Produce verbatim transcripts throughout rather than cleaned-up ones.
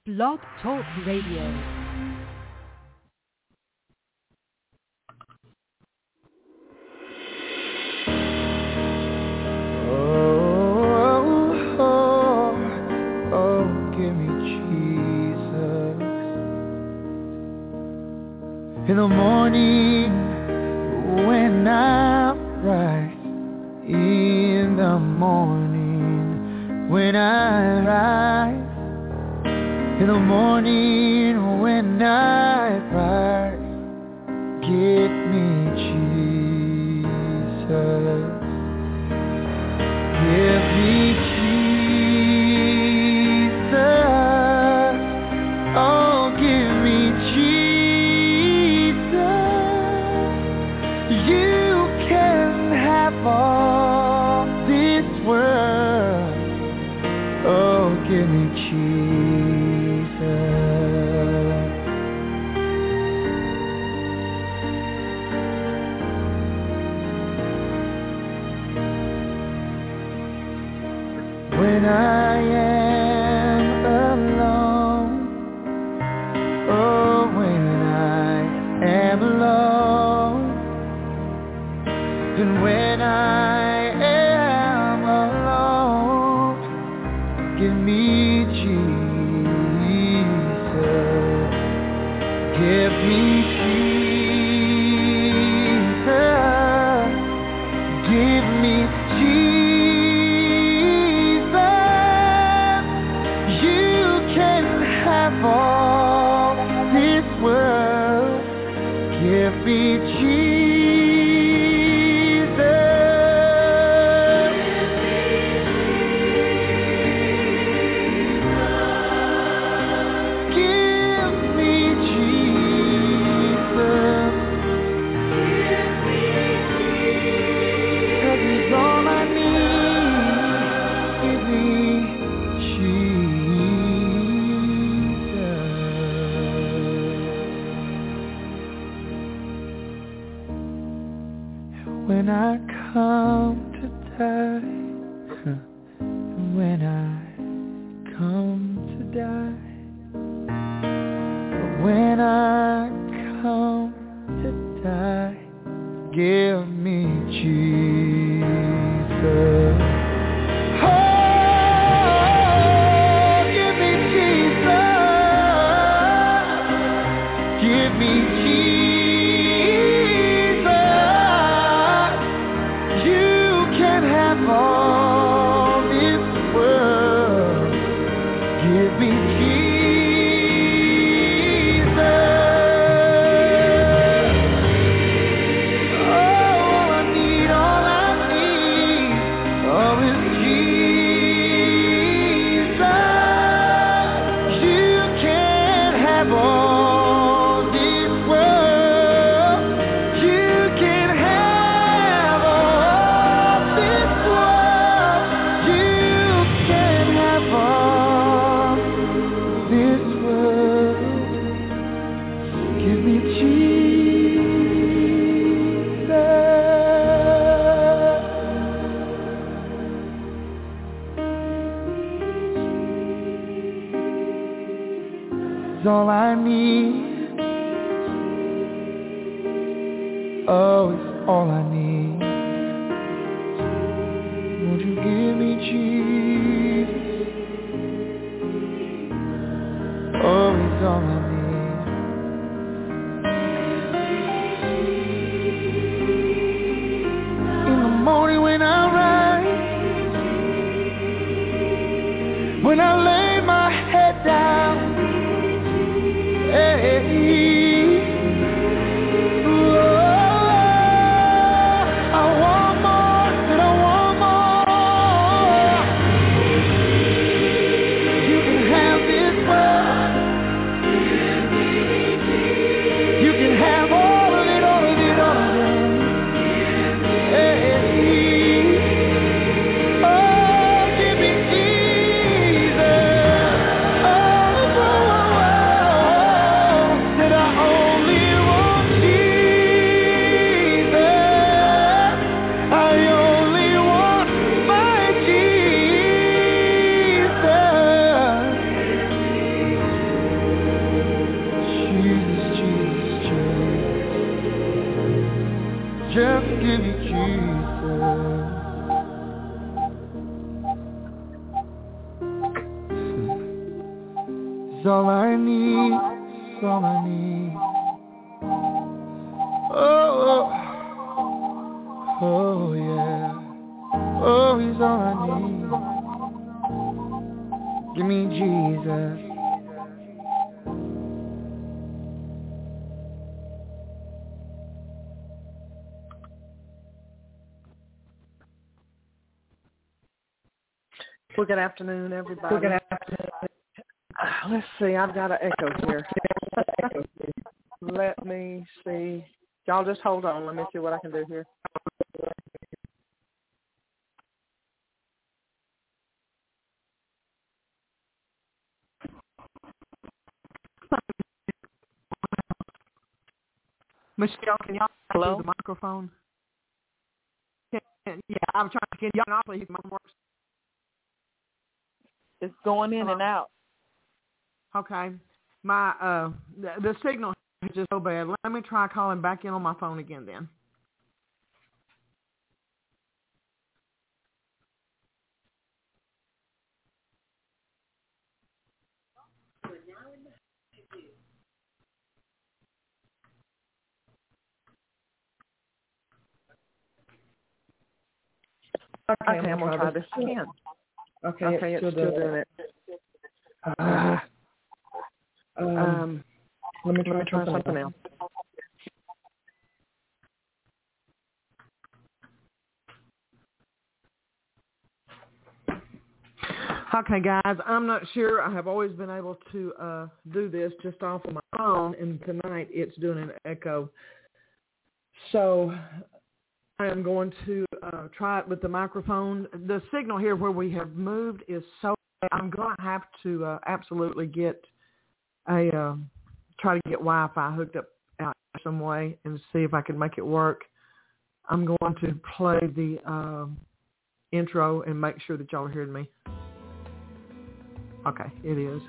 Blog Talk Radio. In the morning when I rise, in the morning when I rise, in the morning when I rise, give me Jesus, give me Jesus, oh give me Jesus. All this world, oh, give me Jesus. When I am alone, oh, when I am alone, and when I am alone, give me Jesus, give me Jesus, give me Jesus. You can have all this world, give me Jesus. When I come to die, when I come to die, when I come to die, give me Jesus. Oh, give me Jesus. Give me Jesus. All this world, give me Jesus. All I need, all I need, oh, is Jesus. You can't have all this world. You can have all this world. You can have all this world. Give me Jesus. It's all I need. Oh, it's all I need. Won't you give me Jesus? Oh, it's all I need. In the morning when I rise, when I lay my head down, hey, oh, I want more and I want more. You can have this world. He's all I need, he's all I need. Oh, oh, oh yeah. Oh, he's all I need. Give me Jesus. Well, good afternoon, everybody. Well, good afternoon. Uh, let's see, I've got an echo here. Let me see. Y'all just hold on. Let me see what I can do here. Michelle, can y'all Hello? do the microphone? Can, yeah, I'm trying to get y'all off of my works. It's going in and out. Okay. My uh, the, the signal is just so bad. Let me try calling back in on my phone again then. Okay, okay I'm going to try this again. Okay, okay it's, it's still, still doing it. Uh, um, um, let me try, let me try something, something else. Okay, guys, I'm not sure. I have always been able to uh, do this just off of my phone, and tonight it's doing an echo. So I am going to uh, try it with the microphone. The signal here where we have moved is so bad. I'm going to have to uh, absolutely get a uh, try to get Wi-Fi hooked up out some way and see if I can make it work. I'm going to play the uh, intro and make sure that y'all are hearing me. Okay, it is.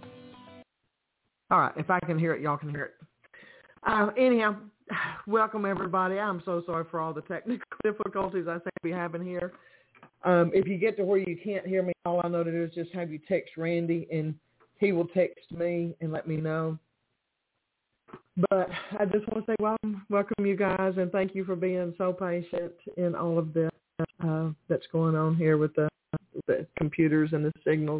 All right, if I can hear it, y'all can hear it. Uh, anyhow, welcome everybody. I'm so sorry for all the technical difficulties I seem to be having here. Um, if you get to where you can't hear me, all I know to do is just have you text Randy, and he will text me and let me know. But I just want to say welcome, welcome you guys, and thank you for being so patient in all of this uh, that's going on here with the, the computers and the signals.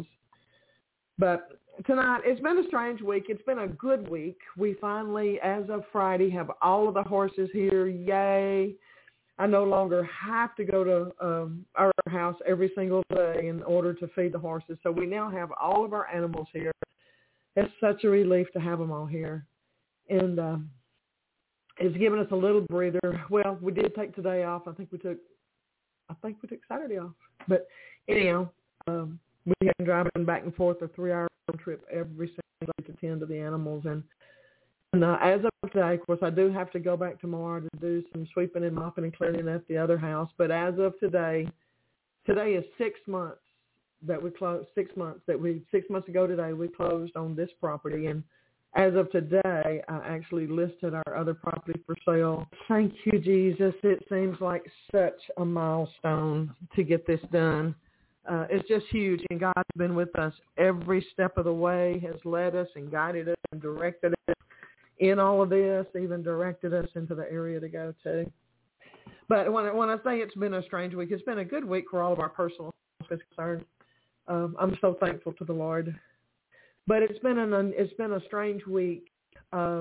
But tonight, it's been a strange week. It's been a good week. We finally, as of Friday, have all of the horses here. Yay. I no longer have to go to um, our house every single day in order to feed the horses. So we now have all of our animals here. It's such a relief to have them all here. And uh, it's given us a little breather. Well, we did take today off. I think we took, I think we took Saturday off. But anyhow, um, we have been driving back and forth a three-hour trip every single day to tend to the animals. And, and uh, as of today, of course, I do have to go back tomorrow to do some sweeping and mopping and cleaning up the other house. But as of today, today is six months that we closed. Six months that we six months ago today we closed on this property. And as of today, I actually listed our other property for sale. Thank you, Jesus. It seems like such a milestone to get this done. Uh, it's just huge, and God's been with us every step of the way, has led us and guided us and directed us in all of this, even directed us into the area to go to. But when I, when I say it's been a strange week, it's been a good week for all of our personal is concerned. Um, I'm so thankful to the Lord. But it's been an it's been a strange week uh,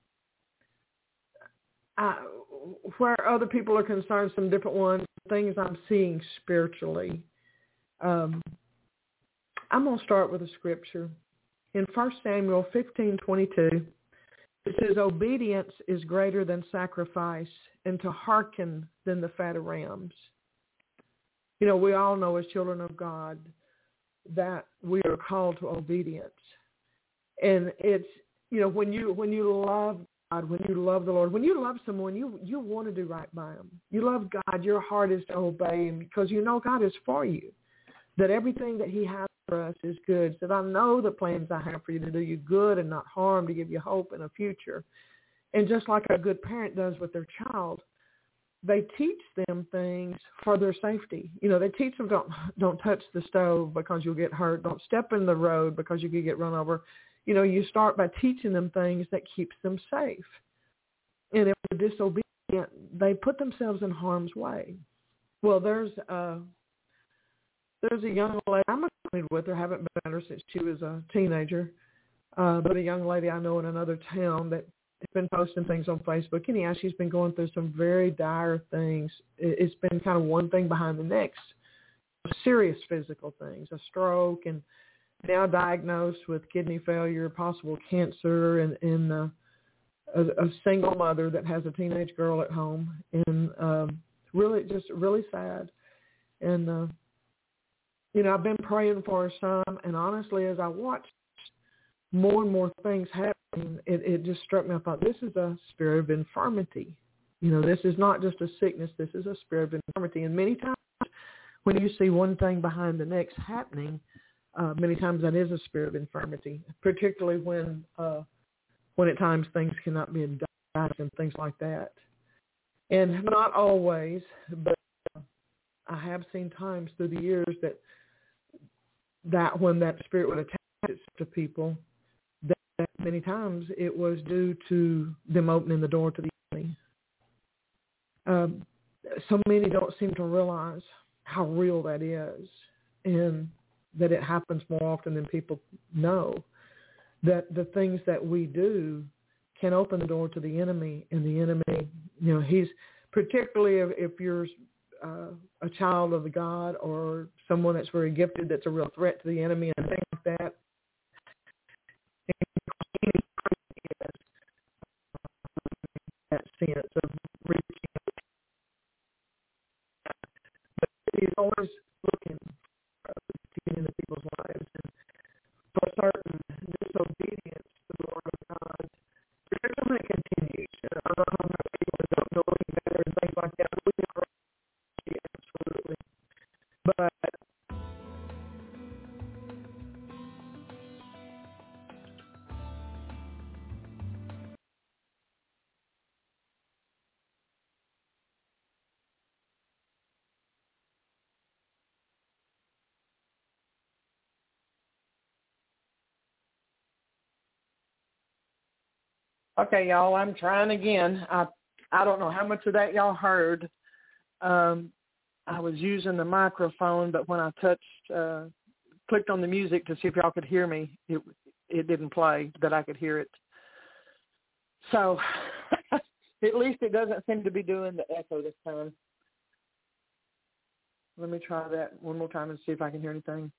I, where other people are concerned, some different ones, things I'm seeing spiritually. Um, I'm going to start with a scripture. In First Samuel fifteen twenty-two, it says, obedience is greater than sacrifice, and to hearken than the fat of rams. You know, we all know as children of God that we are called to obedience. And it's, you know, when you when you love God, when you love the Lord, when you love someone, you, you want to do right by them. You love God, your heart is to obey him because you know God is for you, that everything that he has for us is good. So I know the plans I have for you to do you good and not harm, to give you hope and a future. And just like a good parent does with their child, they teach them things for their safety. You know, they teach them don't don't touch the stove because you'll get hurt. Don't step in the road because you could get run over. you know, you start by teaching them things that keeps them safe. And if they're disobedient, they put themselves in harm's way. Well, there's a, there's a young lady I'm acquainted with her, haven't been with her since she was a teenager, uh, but a young lady I know in another town that has been posting things on Facebook. Anyhow, she's been going through some very dire things. It's been kind of one thing behind the next, serious physical things, a stroke, and now diagnosed with kidney failure, possible cancer, and, and uh, a, a single mother that has a teenage girl at home, and um, really just really sad. And, uh, you know, I've been praying for her some, and honestly, as I watched more and more things happening, it, it just struck me. I thought, this is a spirit of infirmity. You know, this is not just a sickness. This is a spirit of infirmity. And many times when you see one thing behind the next happening, uh, many times that is a spirit of infirmity, particularly when uh, when at times things cannot be indicted and things like that. And not always, but I have seen times through the years that that when that spirit would attach itself to people, that many times it was due to them opening the door to the enemy. Um, so many don't seem to realize how real that is, and that it happens more often than people know, that the things that we do can open the door to the enemy, and the enemy, you know, he's, particularly if, if you're uh, a child of God or someone that's very gifted, that's a real threat to the enemy and things like that. And that sense of reaching, but he's always looking uh, to get into people's lives, and for certain disobedience to the Word of God, particularly when it continues. I don't know how people don't know any better and things like that. We agree, absolutely. But okay, y'all, I'm trying again. I I don't know how much of that y'all heard. Um, I was using the microphone, but when I touched, uh, clicked on the music to see if y'all could hear me, it it didn't play, that I could hear it. So at least it doesn't seem to be doing the echo this time. Let me try that one more time and see if I can hear anything.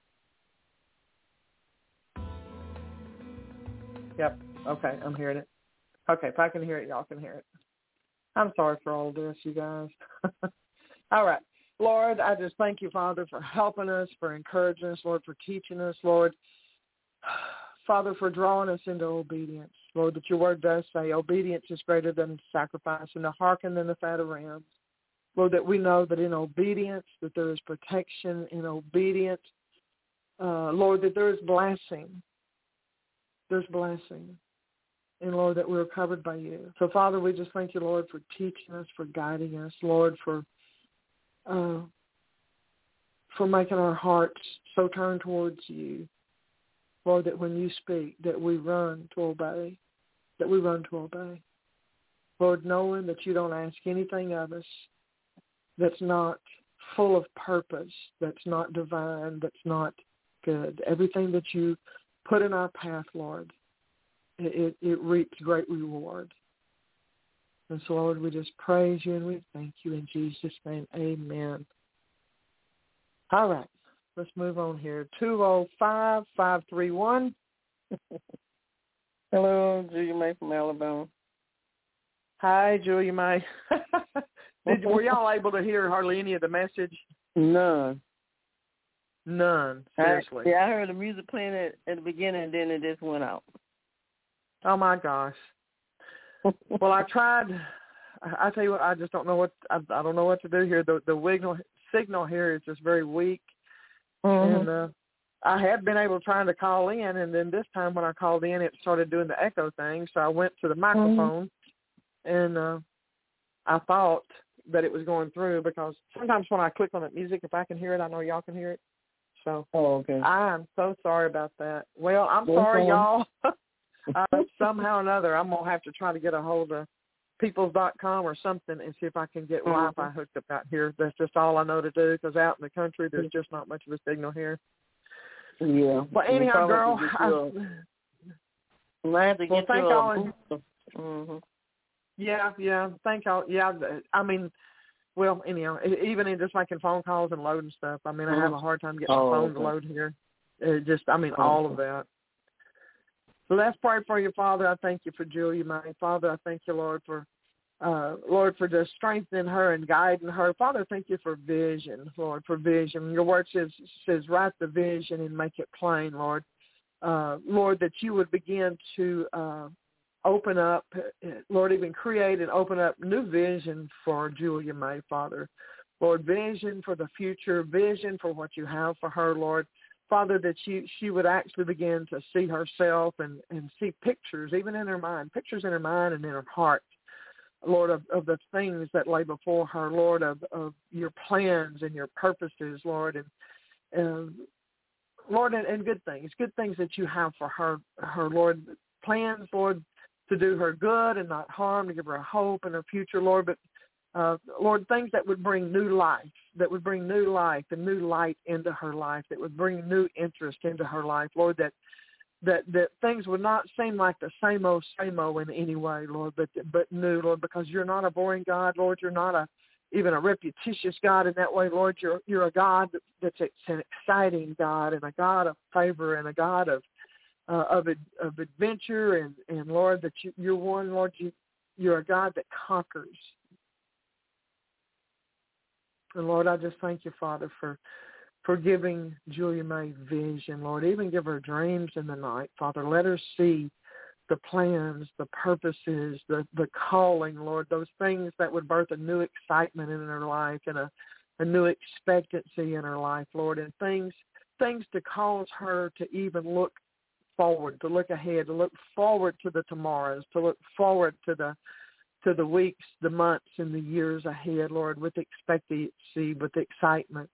Yep. Okay, I'm hearing it. Okay, if I can hear it, y'all can hear it. I'm sorry for all this, you guys. All right. Lord, I just thank you, Father, for helping us, for encouraging us, Lord, for teaching us, Lord. Father, for drawing us into obedience. Lord, that your word does say obedience is greater than sacrifice, and to hearken than the fat of rams. Lord, that we know that in obedience, that there is protection. In obedience, uh, Lord, that there is blessing. There's blessing. And, Lord, that we're covered by you. So, Father, we just thank you, Lord, for teaching us, for guiding us, Lord, for uh, for making our hearts so turned towards you. Lord, that when you speak, that we run to obey, that we run to obey. Lord, knowing that you don't ask anything of us that's not full of purpose, that's not divine, that's not good. Everything that you put in our path, Lord, it, it, it reaps great reward. And so, Lord, we just praise you and we thank you in Jesus' name. Amen. All right. Let's move on here. two oh five, five three one. Hello, Julia May from Alabama. Hi, Julia May. Did, were y'all able to hear hardly any of the message? None. None, seriously. I, yeah, I heard the music playing at, at the beginning, and then it just went out. Oh, my gosh. Well, I tried. I tell you what, I just don't know what, I, I don't know what to do here. The, the signal, signal here is just very weak. Mm-hmm. And uh, I had been able to try to call in, and then this time when I called in, it started doing the echo thing. So I went to the microphone, mm-hmm. and uh, I thought that it was going through, because sometimes when I click on the music, if I can hear it, I know y'all can hear it. So oh, okay. I'm so sorry about that. Well, I'm That's sorry, fine. y'all. uh, somehow or another, I'm going to have to try to get a hold of peoples dot com or something and see if I can get mm-hmm. Wi-Fi hooked up out here. That's just all I know to do, because out in the country, there's just not much of a signal here. Yeah. Well, anyhow, girl, I, I have to well, get thank you a all. booster. Mm-hmm. Yeah, yeah, thank y'all. Yeah, I mean, well, anyhow, even in just making phone calls and loading stuff, I mean, I have a hard time getting oh, the phone okay. to load here. It just, I mean, oh, all okay. of that. So let's pray for you, Father. I thank you for Julia May. Father, I thank you, Lord, for uh, Lord, for just strengthening her and guiding her. Father, thank you for vision, Lord, for vision. Your word says, says write the vision and make it plain, Lord. Uh, Lord, that you would begin to uh, open up, Lord, even create and open up new vision for Julia May, Father. Lord, vision for the future, vision for what you have for her, Lord. Father, that she, she would actually begin to see herself and, and see pictures, even in her mind, pictures in her mind and in her heart, Lord, of, of the things that lay before her, Lord, of, of your plans and your purposes, Lord, and, and Lord, and, and good things, good things that you have for her, her, Lord, plans, Lord, to do her good and not harm, to give her a hope in her future, Lord, but Uh, Lord, things that would bring new life, that would bring new life and new light into her life, that would bring new interest into her life, Lord, that that that things would not seem like the same old, same old in any way, Lord, but but new, Lord, because you're not a boring God, Lord. You're not a even a repetitious God in that way, Lord. You're you're a God that's an exciting God and a God of favor and a God of uh, of of adventure and, and Lord, that you, you're one, Lord, you, you're a God that conquers. And, Lord, I just thank you, Father, for, for giving Julia May vision, Lord. Even give her dreams in the night, Father. Let her see the plans, the purposes, the, the calling, Lord, those things that would birth a new excitement in her life and a, a new expectancy in her life, Lord, and things things to cause her to even look forward, to look ahead, to look forward to the tomorrows, to look forward to the to the weeks, the months, and the years ahead, Lord, with expectancy, with excitement,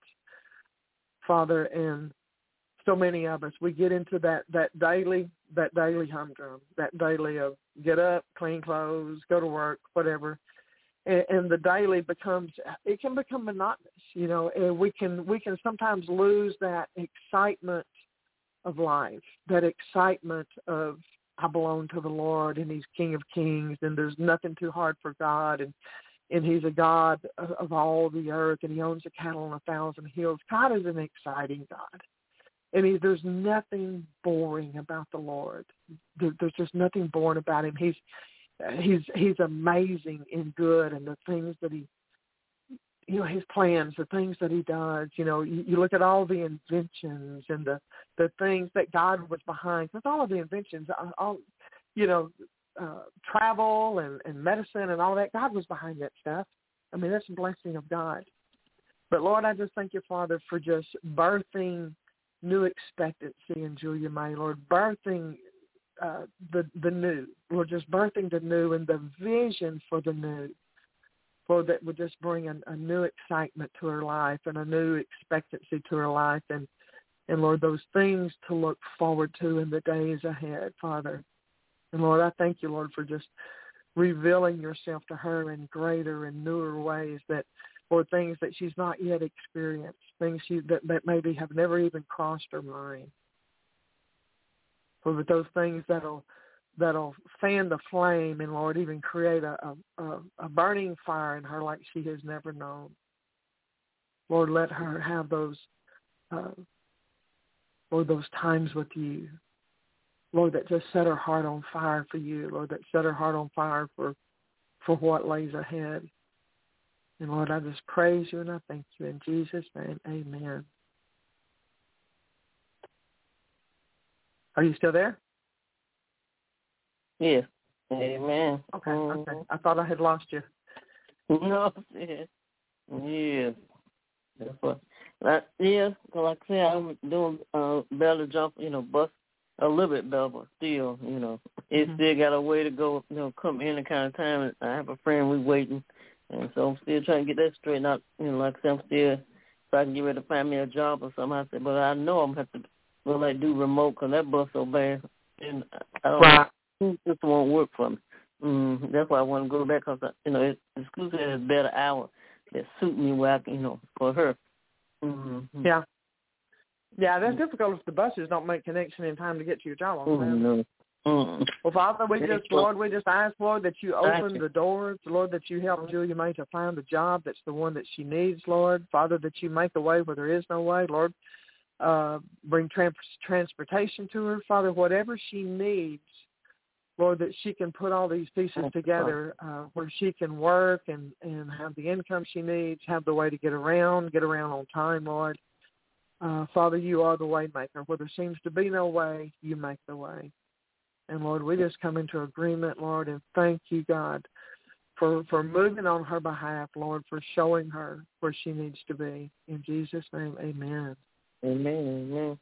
Father. And so many of us, we get into that, that daily, that daily humdrum, that daily of get up, clean clothes, go to work, whatever. And, and the daily becomes, it can become monotonous, you know, and we can, we can sometimes lose that excitement of life, that excitement of, I belong to the Lord, and he's King of Kings, and there's nothing too hard for God, and, and he's a God of, of all the earth, and he owns the cattle on a thousand hills. God is an exciting God, and he, there's nothing boring about the Lord. There, there's just nothing boring about him. He's he's he's amazing and good, and the things that he, you know, his plans, the things that he does, you know, you, you look at all the inventions and the, the things that God was behind. Because all of the inventions, all, you know, uh, travel and, and medicine and all that, God was behind that stuff. I mean, that's a blessing of God. But, Lord, I just thank you, Father, for just birthing new expectancy in Julia May, Lord, birthing uh, the, the new, Lord, just birthing the new and the vision for the new. Lord, that would just bring a, a new excitement to her life and a new expectancy to her life. And, and, Lord, those things to look forward to in the days ahead, Father. And, Lord, I thank you, Lord, for just revealing yourself to her in greater and newer ways that, or things that she's not yet experienced, things she, that, that maybe have never even crossed her mind. Lord, those things that'll that'll fan the flame and, Lord, even create a, a, a burning fire in her like she has never known. Lord, let her have those, uh, Lord, those times with you. Lord, that just set her heart on fire for you. Lord, that set her heart on fire for, for what lays ahead. And, Lord, I just praise you and I thank you. In Jesus' name, amen. Are you still there? Yes. Amen. Okay, mm-hmm. okay. I thought I had lost you. No, yes. Yes. That's what, like, yes, like I said, I'm doing uh, better jump, you know, bust a little bit better, but still, you know, it mm-hmm. still got a way to go, you know, come in the kind of time. I have a friend, we waiting, and so I'm still trying to get that straightened out. You know, like I said, I'm still so I can get ready to find me a job or something. I said, but I know I'm going to have to, well, like, do remote because that bus so bad. And I don't Right. know, this won't work for me. Mm, that's why I want to go back because, you know, it, the school said it's better hour that suit me where I can, you know, for her. Mm-hmm. Yeah. Yeah, that's difficult if the buses don't make connection in time to get to your job on time. Mm-hmm. Mm-hmm. Well, Father, we just, Lord, we just ask, Lord, that you open you. the doors, Lord, that you help Julia May to find the job that's the one that she needs, Lord. Father, that you make a way where there is no way, Lord. Uh, bring trans- transportation to her, Father, whatever she needs, Lord, that she can put all these pieces together uh, where she can work and, and have the income she needs, have the way to get around, get around on time, Lord. Uh, Father, you are the way maker. Where there seems to be no way, you make the way. And, Lord, we just come into agreement, Lord, and thank you, God, for, for moving on her behalf, Lord, for showing her where she needs to be. In Jesus' name, amen. Amen, amen.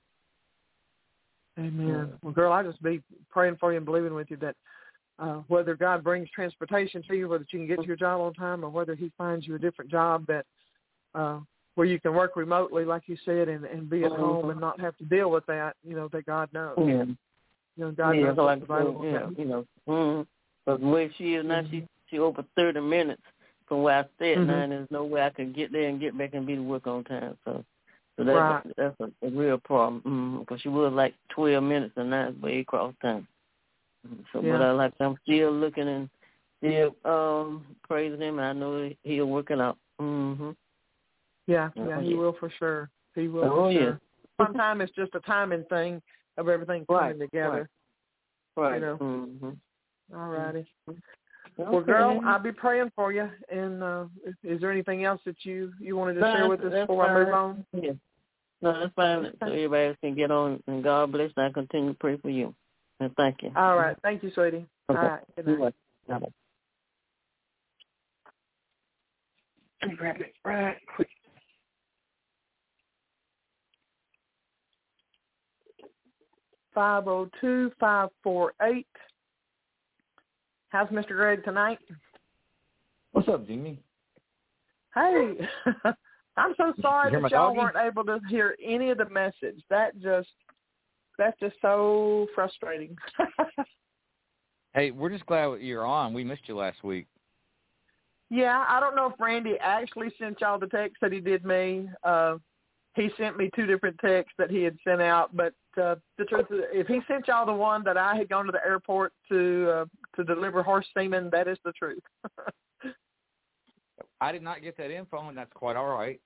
Amen. Well, girl, I just be praying for you and believing with you that uh, whether God brings transportation to you, whether you can get to your job on time, or whether he finds you a different job that uh, where you can work remotely, like you said, and, and be at mm-hmm. home and not have to deal with that, you know, that God knows. Yeah. You know, God yeah, knows so what's like, available. Yeah, you know, mm-hmm. But the way she is now, mm-hmm. she she over thirty minutes from where I stay at mm-hmm. now, and there's no way I could get there and get back and be to work on time. So, so that's right. a, that's a, a real problem because mm-hmm. she was like twelve minutes and now it's way across time. So, yeah. but I like I'm still looking and still um, praising him. I know he'll work it out. Mm-hmm. Yeah, yeah, oh, he yeah. will for sure. He will oh, for sure. Yeah. Sometimes it's just a timing thing of everything coming right. together. Right. You know. Mm-hmm. All righty. Okay. Well, girl, I'll be praying for you. And uh, is, is there anything else that you, you wanted to no, share with us before fine. I move on? Yeah. No, that's fine. So everybody else can get on. And God bless. And I continue to pray for you. And thank you. All right. Thank you, sweetie. Okay. All right. Good night. Bye-bye. Let me grab it right quick. five oh two, five four eight. How's Mister Greg tonight? What's up, Jimmy? Hey, I'm so sorry that y'all doggy? weren't able to hear any of the message. That just, that's just so frustrating. Hey, we're just glad you're on. We missed you last week. Yeah, I don't know if Randy actually sent y'all the text that he did me. Uh, he sent me two different texts that he had sent out, but uh, the truth is, if he sent y'all the one that I had gone to the airport to uh, to deliver horse semen, that is the truth. I did not get that info, and that's quite all right.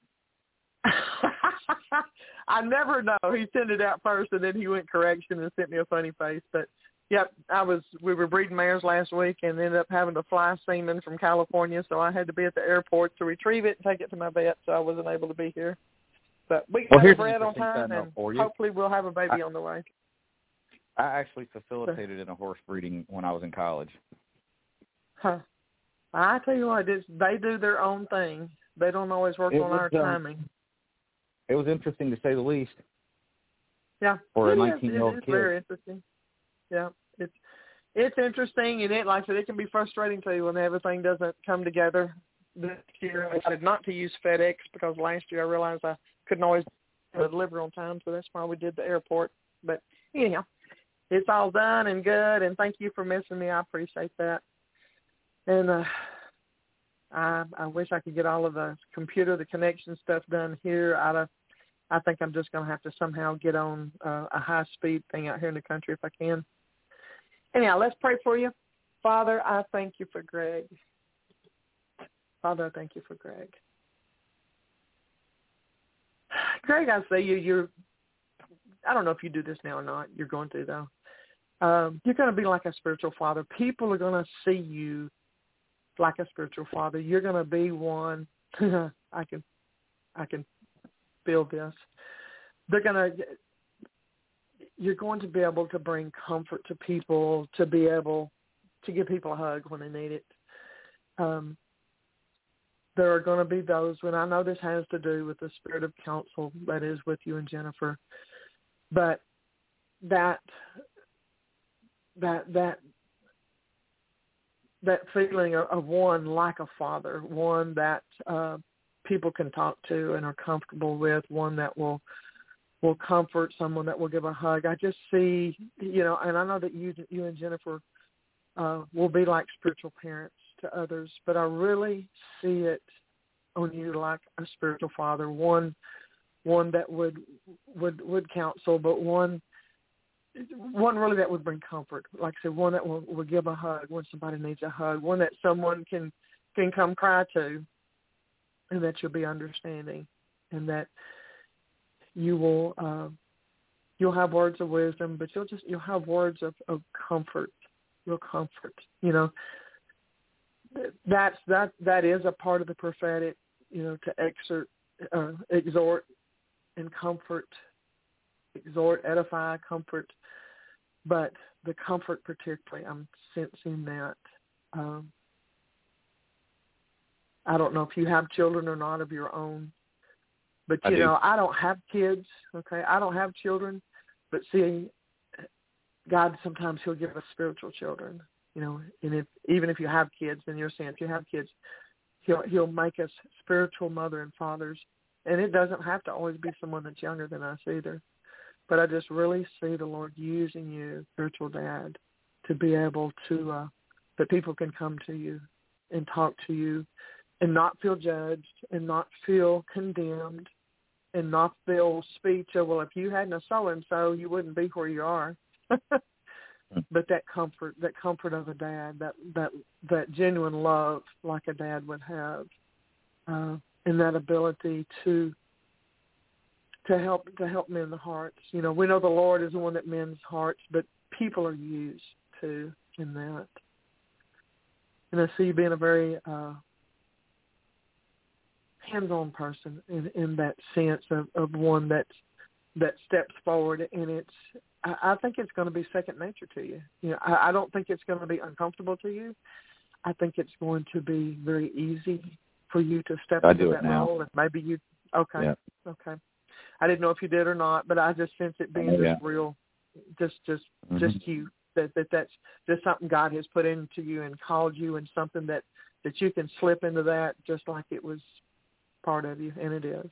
I never know. He sent it out first, and then he went correction and sent me a funny face. But yep, I was. We were breeding mares last week, and ended up having to fly semen from California, so I had to be at the airport to retrieve it and take it to my vet. So I wasn't able to be here. But we got well, it bred on time, and hopefully we'll have a baby I, on the way. I actually facilitated in a horse breeding when I was in college. Huh. I tell you what, it's, they do their own thing. They don't always work it on was, our um, timing. It was interesting to say the least. Yeah, for it a nineteen-year-old is, it kid. is very interesting. Yeah, it's it's interesting, and it, like I said, it can be frustrating too when everything doesn't come together. This year, I decided not to use FedEx because last year I realized I couldn't always deliver on time, so that's why we did the airport. But anyhow, it's all done and good, and thank you for missing me. I appreciate that. And uh, I I wish I could get all of the computer, the connection stuff done here. I I think I'm just going to have to somehow get on uh, a high-speed thing out here in the country if I can. Anyhow, let's pray for you. Father, I thank you for Greg. Father, I thank you for Greg. Greg, I say you, you're, I don't know if you do this now or not. You're going to, though. Um, you're going to be like a spiritual father. People are going to see you like a spiritual father. You're going to be one. I can, I can feel this. They're going to, you're going to be able to bring comfort to people, to be able to give people a hug when they need it. Um, there are going to be those, when I know this has to do with the spirit of counsel that is with you and Jennifer, but that, that, that, that feeling of, of one like a father, one that uh, people can talk to and are comfortable with, one that will will comfort, someone that will give a hug. I just see, you know, and I know that you you and Jennifer uh, will be like spiritual parents to others, but I really see it on you like a spiritual father, one one that would would would counsel, but one one really that would bring comfort. Like I said, one that will, will give a hug when somebody needs a hug, one that someone can can come cry to, and that you'll be understanding, and that you will uh, you'll have words of wisdom, but you'll just you'll have words of, of comfort, real comfort. You know, that's that that is a part of the prophetic. You know, to exhort, uh, exhort, and comfort, exhort, edify, comfort. But the comfort, particularly, I'm sensing that. Um, I don't know if you have children or not of your own, but you I know, I don't have kids. Okay, I don't have children, but see, God sometimes He'll give us spiritual children. You know, and if even if you have kids, then you're saying if you have kids, He'll He'll make us spiritual mother and fathers, and it doesn't have to always be someone that's younger than us either. But I just really see the Lord using you, spiritual dad, to be able to uh, that people can come to you and talk to you, and not feel judged, and not feel condemned, and not feel speech of, well, if you hadn't a so and so, you wouldn't be where you are. But that comfort, that comfort of a dad, that that that genuine love like a dad would have, uh, and that ability to to help to help mend the hearts. You know, we know the Lord is the one that mends hearts, but people are used too in that. And I see you being a very uh, hands-on person in, in that sense of, of one that that steps forward, and it's. I think it's going to be second nature to you. You know, I, I don't think it's going to be uncomfortable to you. I think it's going to be very easy for you to step I into do that it now. role. And maybe you, okay, yeah. okay. I didn't know if you did or not, but I just sense it being Oh, yeah. just real, just just Mm-hmm. just you. That that that's just something God has put into you and called you, and something that that you can slip into that just like it was part of you, and it is.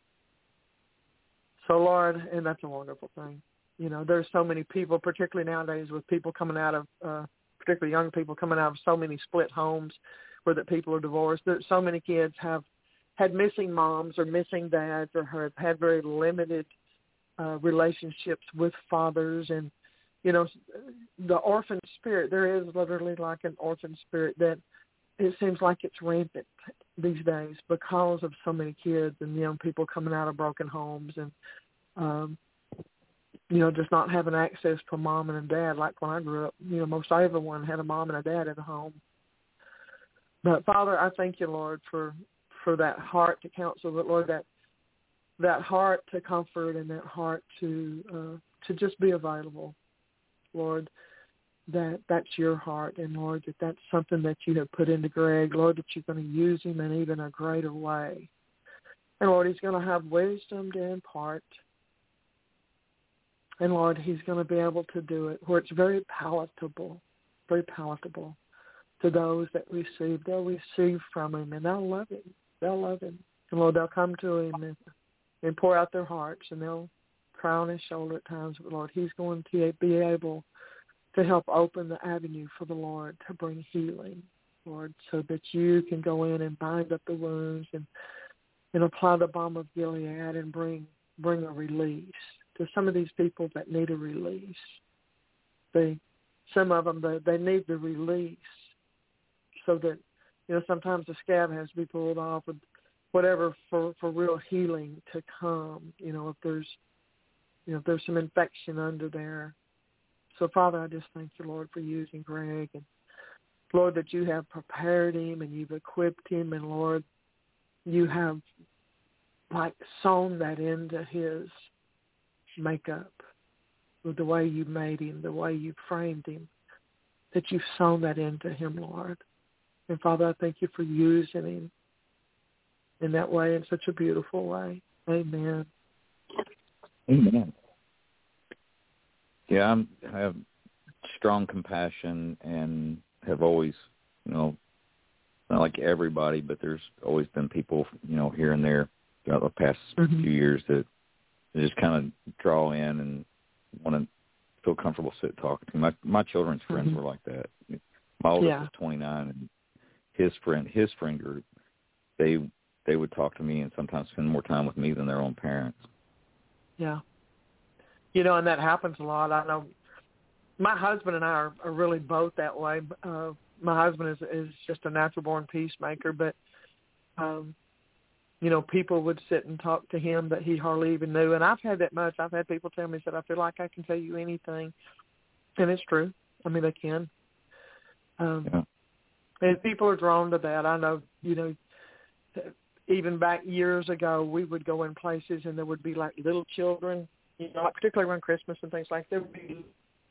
So Lord, and that's a wonderful thing. You know, there's so many people, particularly nowadays with people coming out of, uh, particularly young people coming out of so many split homes where that people are divorced. There's so many kids have had missing moms or missing dads, or have had very limited uh, relationships with fathers. And, you know, the orphan spirit, there is literally like an orphan spirit that it seems like it's rampant these days because of so many kids and young people coming out of broken homes and, um, you know, just not having access to a mom and a dad like when I grew up. You know, most everyone had a mom and a dad in the home. But, Father, I thank you, Lord, for for that heart to counsel, but, Lord, that that heart to comfort and that heart to uh, to just be available, Lord, that that's your heart. And, Lord, that that's something that you have put into Greg, Lord, that you're going to use him in even a greater way. And, Lord, he's going to have wisdom to impart. And, Lord, he's going to be able to do it where it's very palatable, very palatable to those that receive. They'll receive from him, and they'll love him. They'll love him. And, Lord, they'll come to him and, and pour out their hearts, and they'll cry on his shoulder at times. But, Lord, he's going to be able to help open the avenue for the Lord to bring healing, Lord, so that you can go in and bind up the wounds and, and apply the balm of Gilead and bring bring a release to some of these people that need a release. They, some of them, they, they need the release so that, you know, sometimes the scab has to be pulled off or whatever for, for real healing to come, you know, if there's, you know, if there's some infection under there. So, Father, I just thank you, Lord, for using Greg. And, Lord, that you have prepared him and you've equipped him. And, Lord, you have, like, sewn that into his makeup with the way you made him, the way you framed him, that you've sewn that into him, Lord. And, Father, I thank you for using him in that way, in such a beautiful way. Amen. Amen. Yeah, I'm, I have strong compassion and have always, you know, not like everybody, but there's always been people, you know, here and there throughout the past mm-hmm. few years that just kind of draw in and want to feel comfortable sit talking to me. My my children's friends mm-hmm. were like that. My oldest yeah. is twenty-nine, and his friend his friend group, they they would talk to me and sometimes spend more time with me than their own parents. Yeah. You know, and that happens a lot. I know my husband and I are, are really both that way. Uh, my husband is is just a natural-born peacemaker, but, um, you know, people would sit and talk to him that he hardly even knew. And I've had that much. I've had people tell me that I feel like I can tell you anything. And it's true. I mean, they can. Um, yeah. And people are drawn to that. I know, you know, even back years ago, we would go in places and there would be like little children, you know, particularly around Christmas and things like that. There would be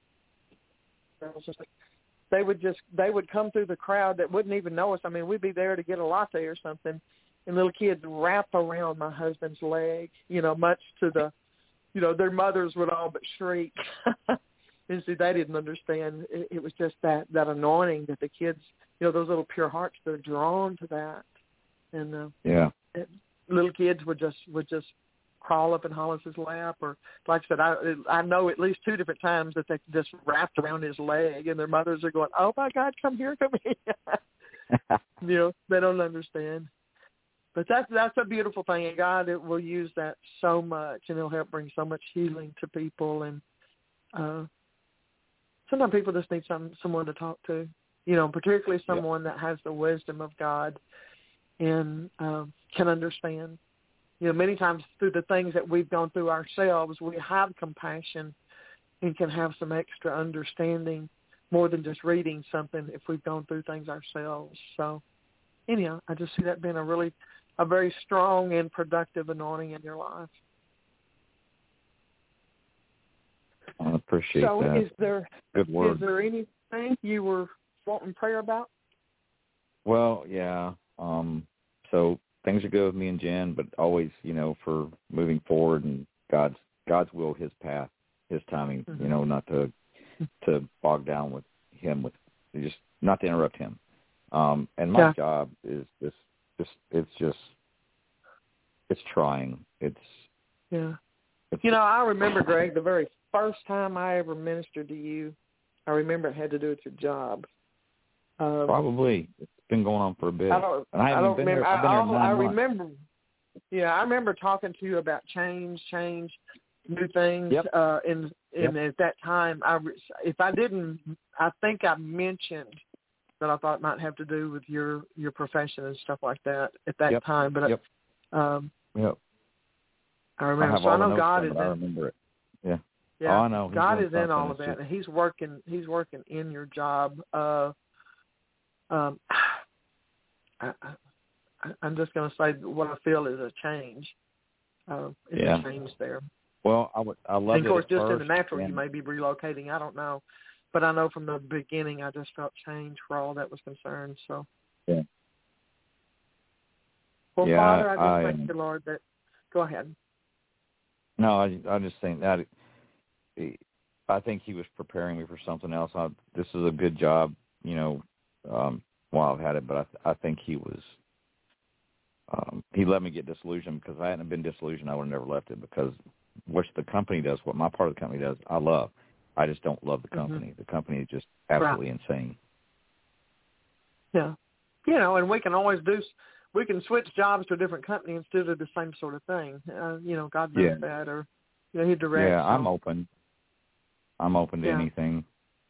they would just they would come through the crowd that wouldn't even know us. I mean, we'd be there to get a latte or something, and little kids wrap around my husband's leg, you know, much to the, you know, their mothers would all but shriek. And see, they didn't understand. It, it was just that that anointing that the kids, you know, those little pure hearts, they're drawn to that. And uh, yeah, it, little kids would just would just crawl up in Hollis's lap, or like I said, I I know at least two different times that they just wrapped around his leg, and their mothers are going, "Oh my God, come here, come here!" You know, they don't understand. But that's that's a beautiful thing, and God it will use that so much, and it'll help bring so much healing to people. And uh, sometimes people just need some someone to talk to, you know, particularly someone yep. that has the wisdom of God and um, can understand. You know, many times through the things that we've gone through ourselves, we have compassion and can have some extra understanding more than just reading something if we've gone through things ourselves. So, anyhow, I just see that being a really, a very strong and productive anointing in your life. I appreciate so that. So is there, Good word. Is there anything you were wanting prayer about? Well, yeah. Um, so things are good with me and Jen, but always, you know, for moving forward and God's God's will, His path, His timing. Mm-hmm. You know, not to to bog down with Him, with just not to interrupt Him. Um, and my yeah. job is this. Just it's just it's trying. It's yeah. It's, you know, I remember, Greg, the very first time I ever ministered to you. I remember it had to do with your job. Um, Probably. It's been going on for a bit. I don't, and I, I don't been remember. There, I've been I, there I, nine I months. remember. Yeah, I remember talking to you about change, change, new things. Yep. Uh, and and yep. at that time, I if I didn't, I think I mentioned that I thought it might have to do with your, your profession and stuff like that at that yep. time. But yep. I, um, yep. I remember. I so I know notes, God though, is in. I remember it. Yeah. Yeah. Oh, I know. He's God is in all of it's that, just... and He's working. He's working in your job. Uh, um, I, I, I'm just going to say what I feel is a change. Uh, it's yeah. a change there. Well, I would. I love and of course, it just first, in the natural, and... you may be relocating. I don't know, but I know from the beginning, I just felt change for all that was concerned. So. Yeah. Well, yeah, Father, I just I, thank you, Lord. That go ahead. No, I, I just think that I think He was preparing me for something else. I, this is a good job, you know, um, while I've had it, but I, I think He was. Um, he let me get disillusioned because if I hadn't been disillusioned, I would have never left it. Because what the company does, what my part of the company does, I love. I just don't love the company. Mm-hmm. The company is just absolutely right. insane. Yeah, you know, and we can always do. We can switch jobs to a different company and still do the same sort of thing. Uh, you know, God knows yeah. that, or you know, He directs. Yeah, so. I'm open. I'm open to yeah. anything.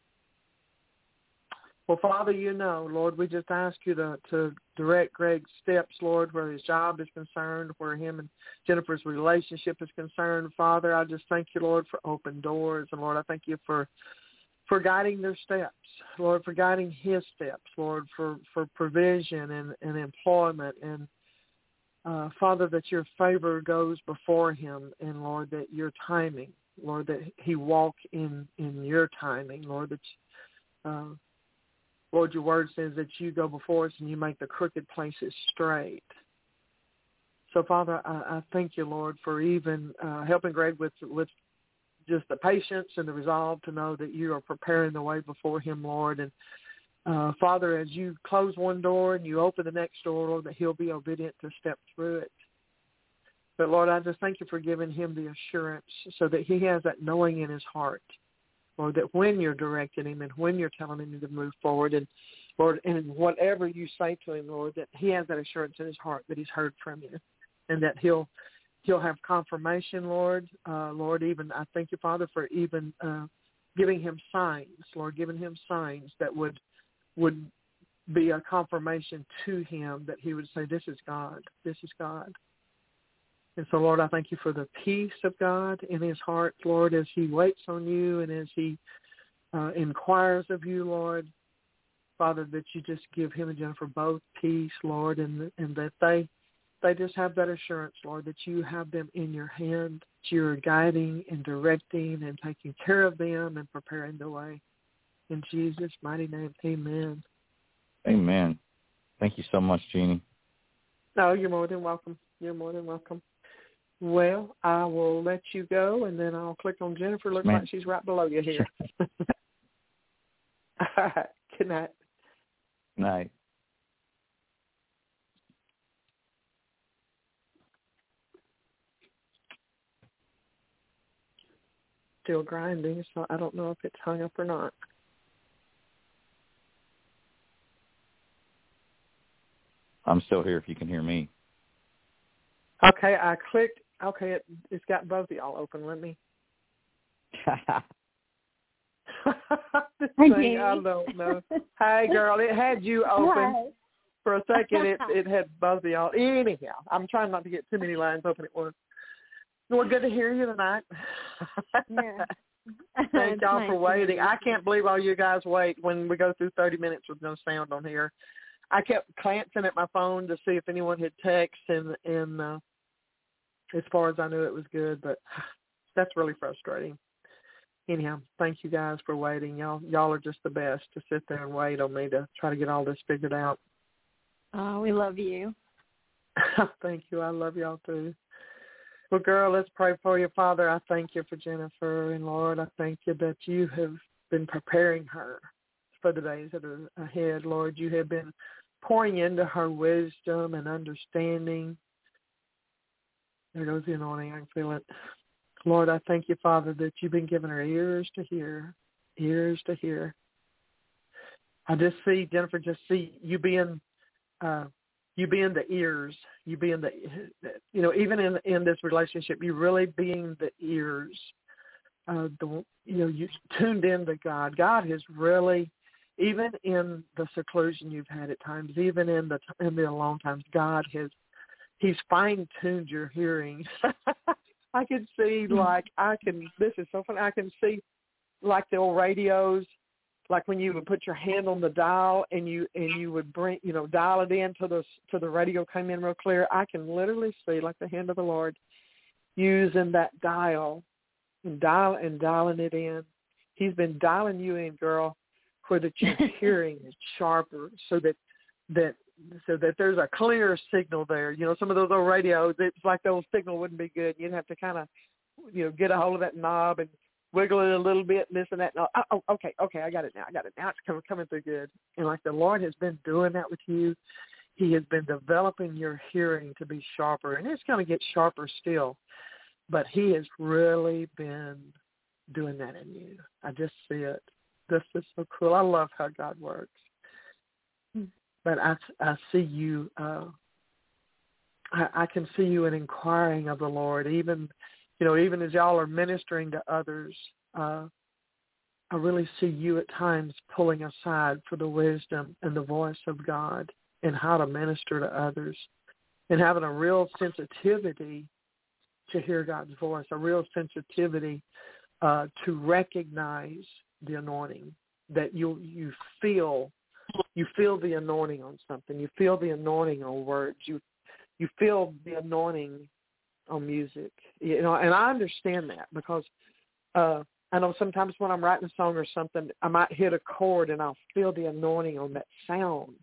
Well, Father, you know, Lord, we just ask you to, to direct Greg's steps, Lord, where his job is concerned, where him and Jennifer's relationship is concerned. Father, I just thank you, Lord, for open doors. And, Lord, I thank you for for guiding their steps, Lord, for guiding his steps, Lord, for, for provision and, and employment. And, uh, Father, that your favor goes before him, and, Lord, that your timing, Lord, that he walk in, in your timing, Lord, that uh, Lord, your word says that you go before us and you make the crooked places straight. So, Father, I, I thank you, Lord, for even uh, helping Greg with with just the patience and the resolve to know that you are preparing the way before him, Lord. And Uh, Father, as you close one door and you open the next door, Lord, that he'll be obedient to step through it. But, Lord, I just thank you for giving him the assurance so that he has that knowing in his heart, Lord, that when you're directing him and when you're telling him to move forward, and, Lord, and whatever you say to him, Lord, that he has that assurance in his heart that he's heard from you and that he'll he'll have confirmation, Lord. Uh, Lord, even I thank you, Father, for even uh, giving him signs, Lord, giving him signs that would would be a confirmation to him that he would say, this is God, this is God. And so, Lord, I thank you for the peace of God in his heart, Lord, as he waits on you and as he uh, inquires of you, Lord. Father, that you just give him and Jennifer both peace, Lord, and and that they they just have that assurance, Lord, that you have them in your hand, that you're guiding and directing and taking care of them and preparing the way. In Jesus' mighty name, amen. Amen. Thank you so much, Jeannie. No, you're more than welcome. You're more than welcome. Well, I will let you go, and then I'll click on Jennifer. Looks Man. like she's right below you here. All right. Good night. Night. Still grinding, so I don't know if it's hung up or not. I'm still here if you can hear me. Okay, I clicked. Okay, it, it's got both of y'all open. Let me. this thing, I don't know. Hey, girl, it had you open. Hi. For a second. It it had both of y'all. Anyhow, I'm trying not to get too many lines open at once. Well, good to hear you tonight. Yeah. Thank y'all nice for waiting. I can't believe all you guys wait when we go through thirty minutes with no sound on here. I kept glancing at my phone to see if anyone had texted, and, and uh, as far as I knew, it was good, but that's really frustrating. Anyhow, thank you guys for waiting. Y'all y'all are just the best to sit there and wait on me to try to get all this figured out. Oh, we love you. Thank you. I love y'all too. Well, girl, let's pray for you. Father, I thank you for Jennifer, and Lord, I thank you that you have been preparing her for the days that are ahead. Lord, you have been pouring into her wisdom and understanding. There goes the anointing. I can feel it. Lord, I thank you, Father, that you've been giving her ears to hear, ears to hear. I just see, Jennifer, just see you being, uh, you being the ears, you being the, you know, even in in this relationship, you really being the ears. Uh, the you know, you tuned in to God. God has really, even in the seclusion you've had at times, even in the in the long times, God has, He's fine-tuned your hearing. I can see, like, I can, this is so funny, I can see, like, the old radios, like when you would put your hand on the dial and you and you would bring, you know, dial it in to the, to the radio came in real clear. I can literally see, like the hand of the Lord, using that dial and, dial, and dialing it in. He's been dialing you in, girl, where that your hearing is sharper so that, that, so that there's a clear signal there. You know, some of those old radios, it's like the old signal wouldn't be good. You'd have to kind of, you know, get a hold of that knob and wiggle it a little bit and this and that. No, oh, oh, okay, okay, I got it now. I got it now. It's coming, coming through good. And like the Lord has been doing that with you, He has been developing your hearing to be sharper. And it's going to get sharper still. But He has really been doing that in you. I just see it. This is so cool. I love how God works. But I, I see you, uh, I, I can see you in inquiring of the Lord, even, you know, even as y'all are ministering to others. Uh, I really see you at times pulling aside for the wisdom and the voice of God and how to minister to others and having a real sensitivity to hear God's voice, a real sensitivity uh, to recognize the anointing, that you you feel You feel the anointing on something. You feel the anointing on words. You you feel the anointing on music. You know, and I understand that because uh, I know sometimes when I'm writing a song or something, I might hit a chord and I'll feel the anointing on that sound.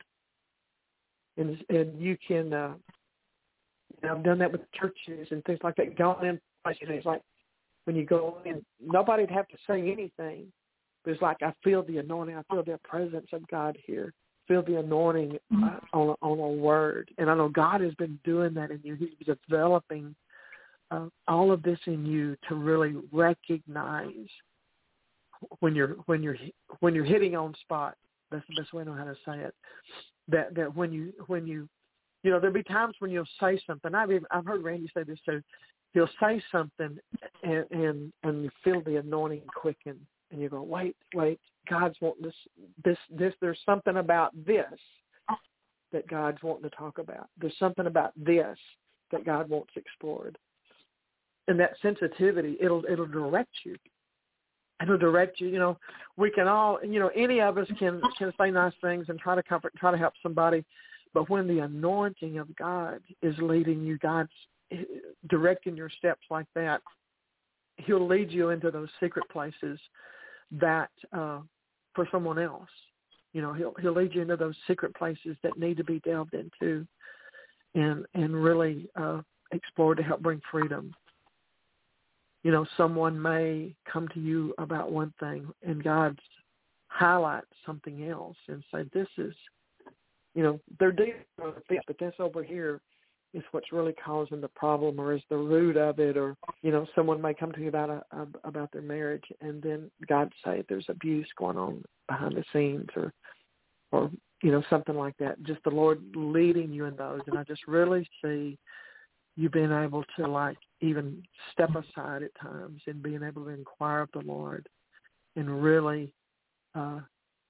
And and you can, uh, you know, I've done that with churches and things like that. Going in places, it's like when you go in, nobody'd have to say anything, It's like I feel the anointing. I feel the presence of God here. Feel the anointing uh, on a, on a word. And I know God has been doing that in you. He's developing uh, all of this in you to really recognize when you're when you're when you're hitting on spot. That's the best way I know how to say it. That that when you when you you know there'll be times when you'll say something. I've even, I've heard Randy say this too. He'll say something and and, and you feel the anointing quicken, and you go, wait, wait, God's wanting this this this. There's something about this that God's wanting to talk about. There's something about this that God wants explored, and that sensitivity it'll it'll direct you. It'll direct you. You know, we can all, you know, any of us can, can say nice things and try to comfort, try to help somebody. But when the anointing of God is leading you, God's directing your steps like that, he'll lead you into those secret places that uh, for someone else, you know, he'll he'll lead you into those secret places that need to be delved into and, and really uh, explored to help bring freedom. You know, someone may come to you about one thing and God highlights something else and say, this is, you know, they're dealing with this, but this over here is what's really causing the problem or is the root of it. Or, you know, someone may come to you about a, a, about their marriage and then God say there's abuse going on behind the scenes or, or, you know, something like that. Just the Lord leading you in those. And I just really see you being able to, like, even step aside at times and being able to inquire of the Lord and really, uh,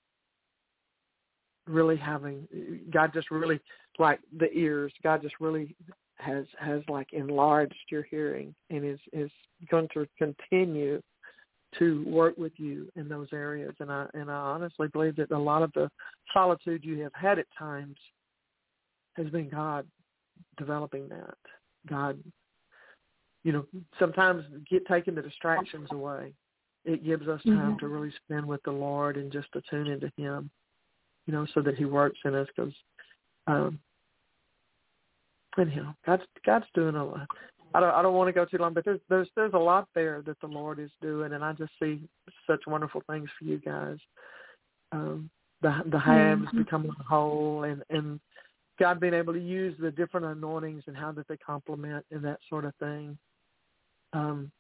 really having, God just really, like the ears, God just really has, has like enlarged your hearing and is, is going to continue to work with you in those areas. And I, and I honestly believe that a lot of the solitude you have had at times has been God developing that. God, you know, sometimes get taking the distractions away. It gives us time mm-hmm. to really spend with the Lord and just to tune into him, you know, so that he works in us. Because, um, anyhow, God's God's doing a lot. I don't I don't want to go too long, but there's there's there's a lot there that the Lord is doing, and I just see such wonderful things for you guys. Um, the the halves mm-hmm. becoming whole, and and God being able to use the different anointings and how that they complement and that sort of thing. Um,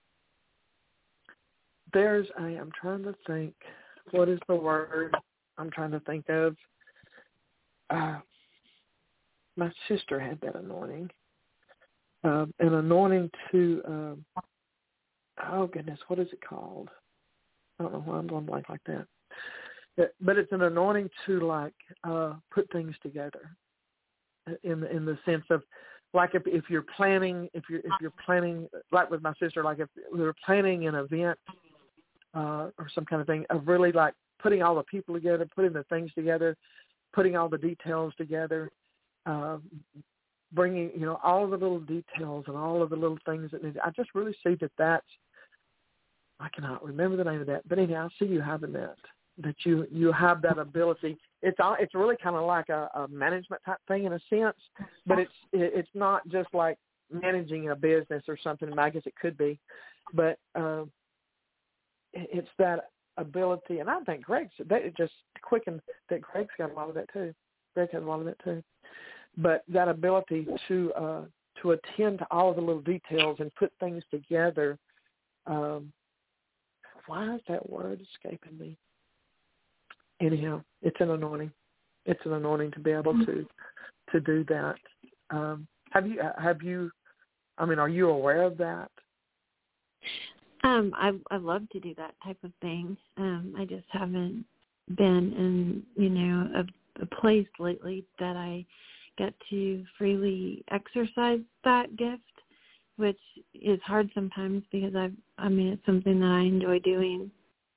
there's, I am trying to think, what is the word I'm trying to think of? Uh, my sister had that anointing. Uh, an anointing to, uh, oh goodness, what is it called? I don't know why I'm going blank like that. But, but it's an anointing to, like, uh, put things together. In the, in the sense of, like, if if you're planning, if you're if you're planning, like with my sister, like if we were planning an event uh, or some kind of thing, of really like putting all the people together, putting the things together, putting all the details together, uh, bringing, you know, all of the little details and all of the little things that need. I just really see that that's. I cannot remember the name of that, but anyhow, I see you having that. That you, you have that ability. It's all, it's really kind of like a, a management type thing in a sense, but it's it's not just like managing a business or something. I guess it could be, but uh, it's that ability. And I think Greg's that it just quickened that Greg's got a lot of that too. Greg has a lot of that too. But that ability to uh, to attend to all of the little details and put things together. Um, why is that word escaping me? Anyhow, it's an anointing. It's an anointing to be able to to do that. Um, have you? Have you? I mean, are you aware of that? Um, I I love to do that type of thing. Um, I just haven't been in, you know, a, a place lately that I get to freely exercise that gift, which is hard sometimes because I I mean it's something that I enjoy doing.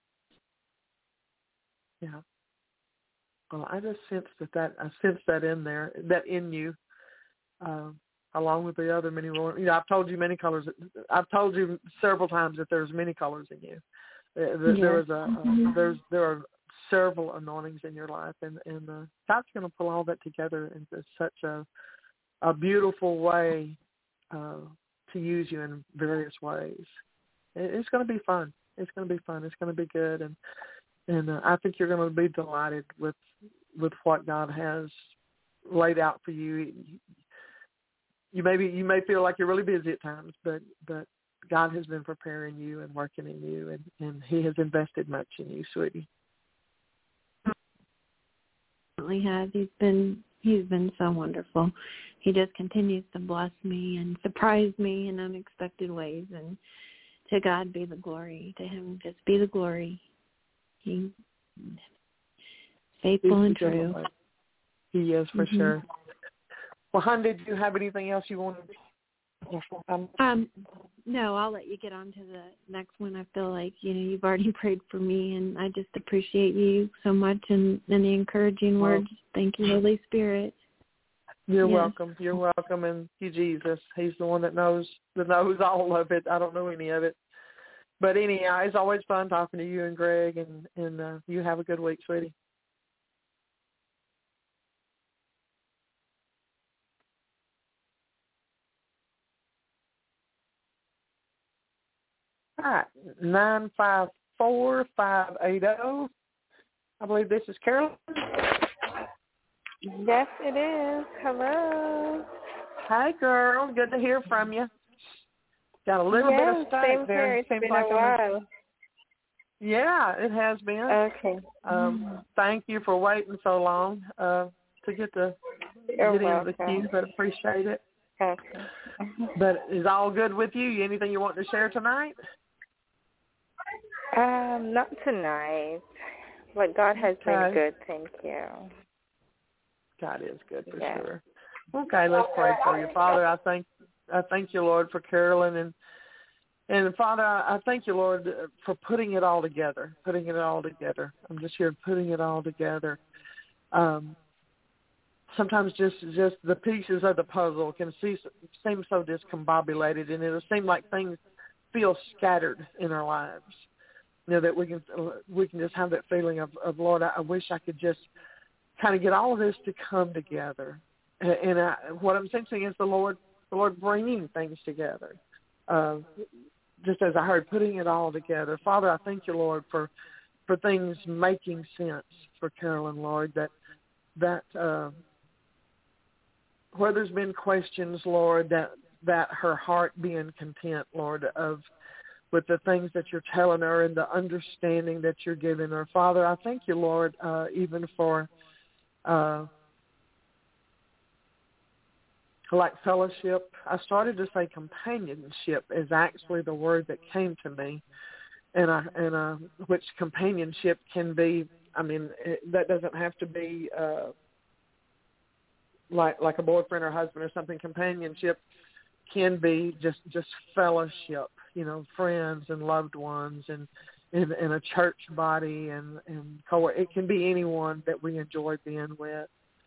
Yeah. Well, I just sense that, that I sense that in there, that in you, uh, along with the other many more. You know, I've told you many colors. I've told you several times that there's many colors in you. There, yes. there is a, a there's there are several anointings in your life, and and uh, God's going to pull all that together into such a a beautiful way uh, to use you in various ways. It, it's going to be fun. It's going to be fun. It's going to be good, and and uh, I think you're going to be delighted with with what God has laid out for you. You may be, you may feel like you're really busy at times, but but God has been preparing you and working in you, and, and He has invested much in you, sweetie. He has. He's been he's been so wonderful. He just continues to bless me and surprise me in unexpected ways, and to God be the glory. To Him just be the glory. He faithful and true. He is for mm-hmm. sure. Well, hon, did you have anything else you wanted? Um, um, no, I'll let you get on to the next one. I feel like, you know, you've already prayed for me, and I just appreciate you so much and, and the encouraging well, words. Thank you, Holy Spirit. You're yes. welcome. You're welcome, and you, Jesus. He's the one that knows that knows all of it. I don't know any of it. But anyhow, it's always fun talking to you and Greg, and, and uh, you have a good week, sweetie. All right, nine five four, five eight zero. I believe this is Carolyn. Yes, it is. Hello. Hi, girl. Good to hear from you. Got a little yes, bit of static there. It's Seems been like a while. Yeah, it has been. Okay. Um, thank you for waiting so long uh, to get to You're get welcome. into the queue, but appreciate it. Okay. But is all good with you? Anything you want to share tonight? Um, not tonight, but God has okay. been good. Thank you. God is good for yes. sure. Okay, let's pray for you, Father. I thank I thank you, Lord, for Carolyn, and and Father, I, I thank you, Lord, for putting it all together, putting it all together. I'm just here putting it all together. Um, sometimes just just the pieces of the puzzle can see, seem so discombobulated, and it'll seem like things feel scattered in our lives. You know, that we can we can just have that feeling of, of Lord, I, I wish I could just kind of get all of this to come together. And, and I, what I'm sensing is the Lord, the Lord bringing things together. Uh, just as I heard, putting it all together. Father, I thank you, Lord, for for things making sense for Carolyn, Lord, that that uh, where there's been questions, Lord, that that her heart being content, Lord, of with the things that you're telling her and the understanding that you're giving her. Father, I thank you, Lord, uh, even for uh, like fellowship. I started to say companionship is actually the word that came to me, and I, and uh, which companionship can be. I mean, it, that doesn't have to be uh, like like a boyfriend or husband or something. Companionship can be just just fellowship, you know, friends and loved ones, and in, in a church body, and and co- it can be anyone that we enjoy being with.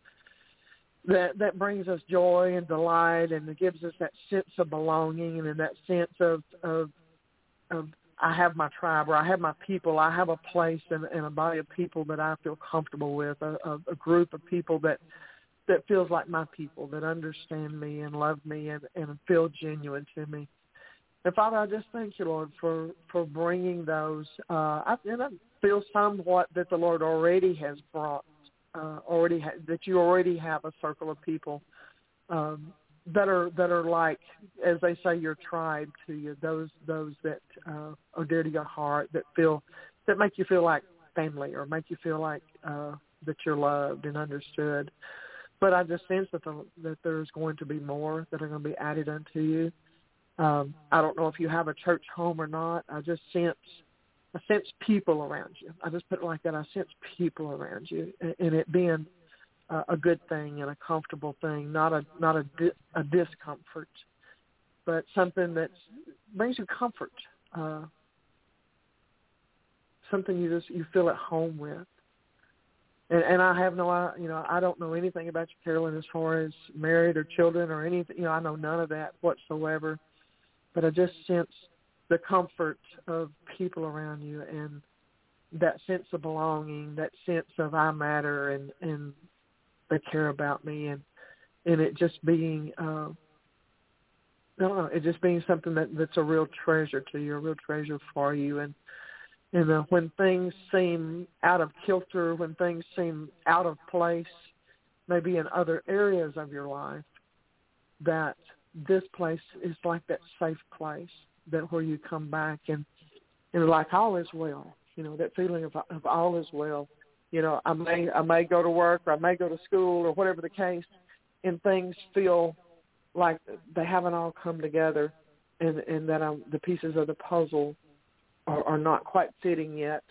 That that brings us joy and delight, and it gives us that sense of belonging, and that sense of of, of I have my tribe, or I have my people, I have a place and, and a body of people that I feel comfortable with, a, a, a group of people that that feels like my people, that understand me and love me and, and feel genuine to me. And Father, I just thank you, Lord, for, for bringing those. Uh, I, and I feel somewhat that the Lord already has brought, uh, already ha- that you already have a circle of people um, that are that are like, as they say, your tribe to you. Those those that uh, are dear to your heart, that feel that make you feel like family, or make you feel like uh, that you're loved and understood. But I just sense that the, that there's going to be more that are going to be added unto you. Um, I don't know if you have a church home or not. I just sense, I sense people around you. I just put it like that. I sense people around you, and, and it being uh, a good thing and a comfortable thing, not a not a, di- a discomfort, but something that brings you comfort. Uh, something you just you feel at home with. And, and I have no, you know, I don't know anything about you, Carolyn, as far as married or children or anything. You know, I know none of that whatsoever. But I just sense the comfort of people around you, and that sense of belonging, that sense of I matter, and, and they care about me, and and it just being, uh, I don't know, it just being something that, that's a real treasure to you, a real treasure for you. And And uh, when things seem out of kilter, when things seem out of place, maybe in other areas of your life, that this place is like that safe place, that where you come back and, and like all is well, you know, that feeling of, of all is well. You know, I may I may go to work or I may go to school or whatever the case, and things feel like they haven't all come together, and, and that I'm, the pieces of the puzzle are, are not quite fitting yet,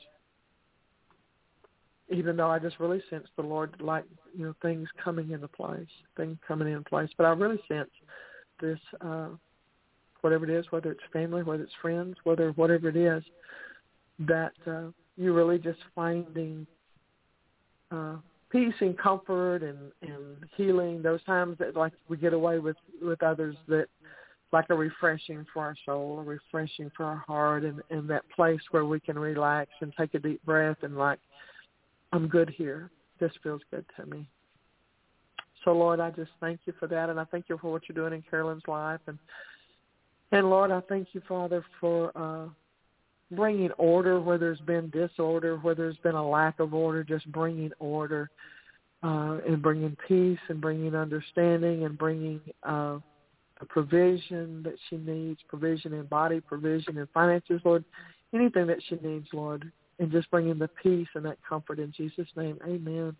even though I just really sense the Lord, like, you know, things coming into place, things coming into place. But I really sense this, uh, whatever it is, whether it's family, whether it's friends, whether whatever it is, that uh, you're really just finding uh, peace and comfort and, and healing, those times that, like, we get away with, with others, that like a refreshing for our soul, a refreshing for our heart, and, and that place where we can relax and take a deep breath and, like, I'm good here. This feels good to me. So, Lord, I just thank you for that, and I thank you for what you're doing in Carolyn's life. And, and Lord, I thank you, Father, for uh, bringing order where there's been disorder, where there's been a lack of order, just bringing order uh, and bringing peace and bringing understanding and bringing uh, a provision that she needs, provision in body, provision in finances, Lord, anything that she needs, Lord, and just bringing the peace and that comfort in Jesus' name. Amen.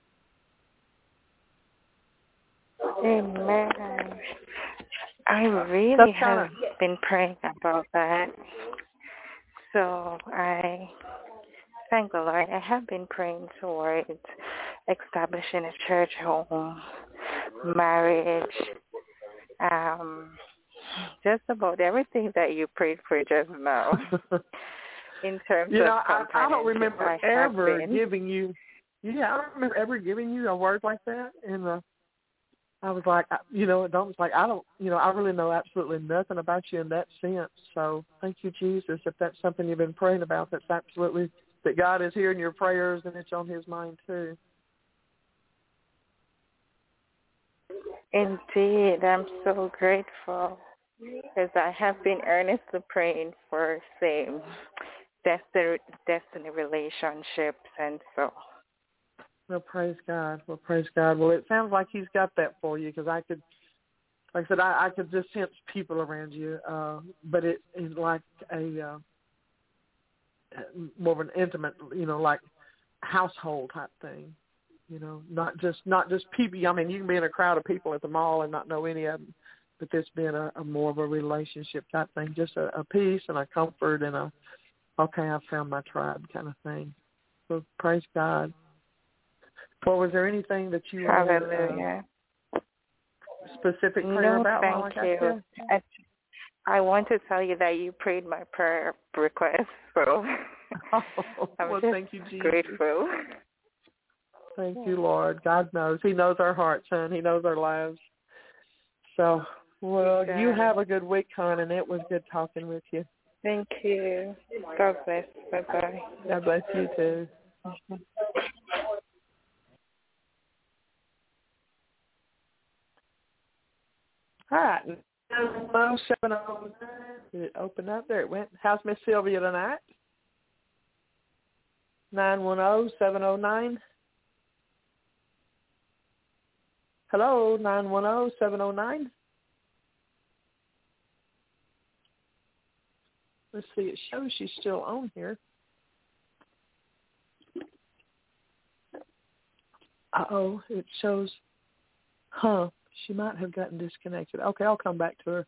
Amen. I really That's have kinda... been praying about that. So I thank the Lord. I have been praying towards establishing a church home, marriage, um, just about everything that you prayed for just now. In terms you know, of I, I don't remember I ever been. giving you, yeah, I don't remember ever giving you a word like that. And uh, I was like, I, you know, it was like, I don't, you know, I really know absolutely nothing about you in that sense. So thank you, Jesus, if that's something you've been praying about, that's absolutely, that God is hearing your prayers and it's on his mind too. Indeed, I'm so grateful because I have been earnestly praying for same destiny, destiny relationships, and so. Well, praise God. Well, praise God. Well, it sounds like he's got that for you, because I could, like I said, I, I could just sense people around you, uh, but it is like a uh, more of an intimate, you know, like household type thing. You know, not just not just people. I mean, you can be in a crowd of people at the mall and not know any of them, but this being a, a more of a relationship type thing, just a, a peace and a comfort and a, okay, I found my tribe kind of thing. So praise God. Well, was there anything that you Hallelujah. had uh, specific prayer no, about? Thank you. I, I want to tell you that you prayed my prayer request, so oh, I'm well, just thank you, Jesus. grateful. Thank you, Lord. God knows. He knows our hearts, son. He knows our lives. So, well, you have a good week, hon, and it was good talking with you. Thank you. God bless. Bye-bye. God bless you, too. All right. nine one zero, seven zero nine. Did it open up? There it went. How's Miss Sylvia tonight? nine one zero, seven zero nine. Hello, nine one zero, seven zero nine. Let's see. It shows she's still on here. Uh-oh. It shows, huh, she might have gotten disconnected. Okay, I'll come back to her.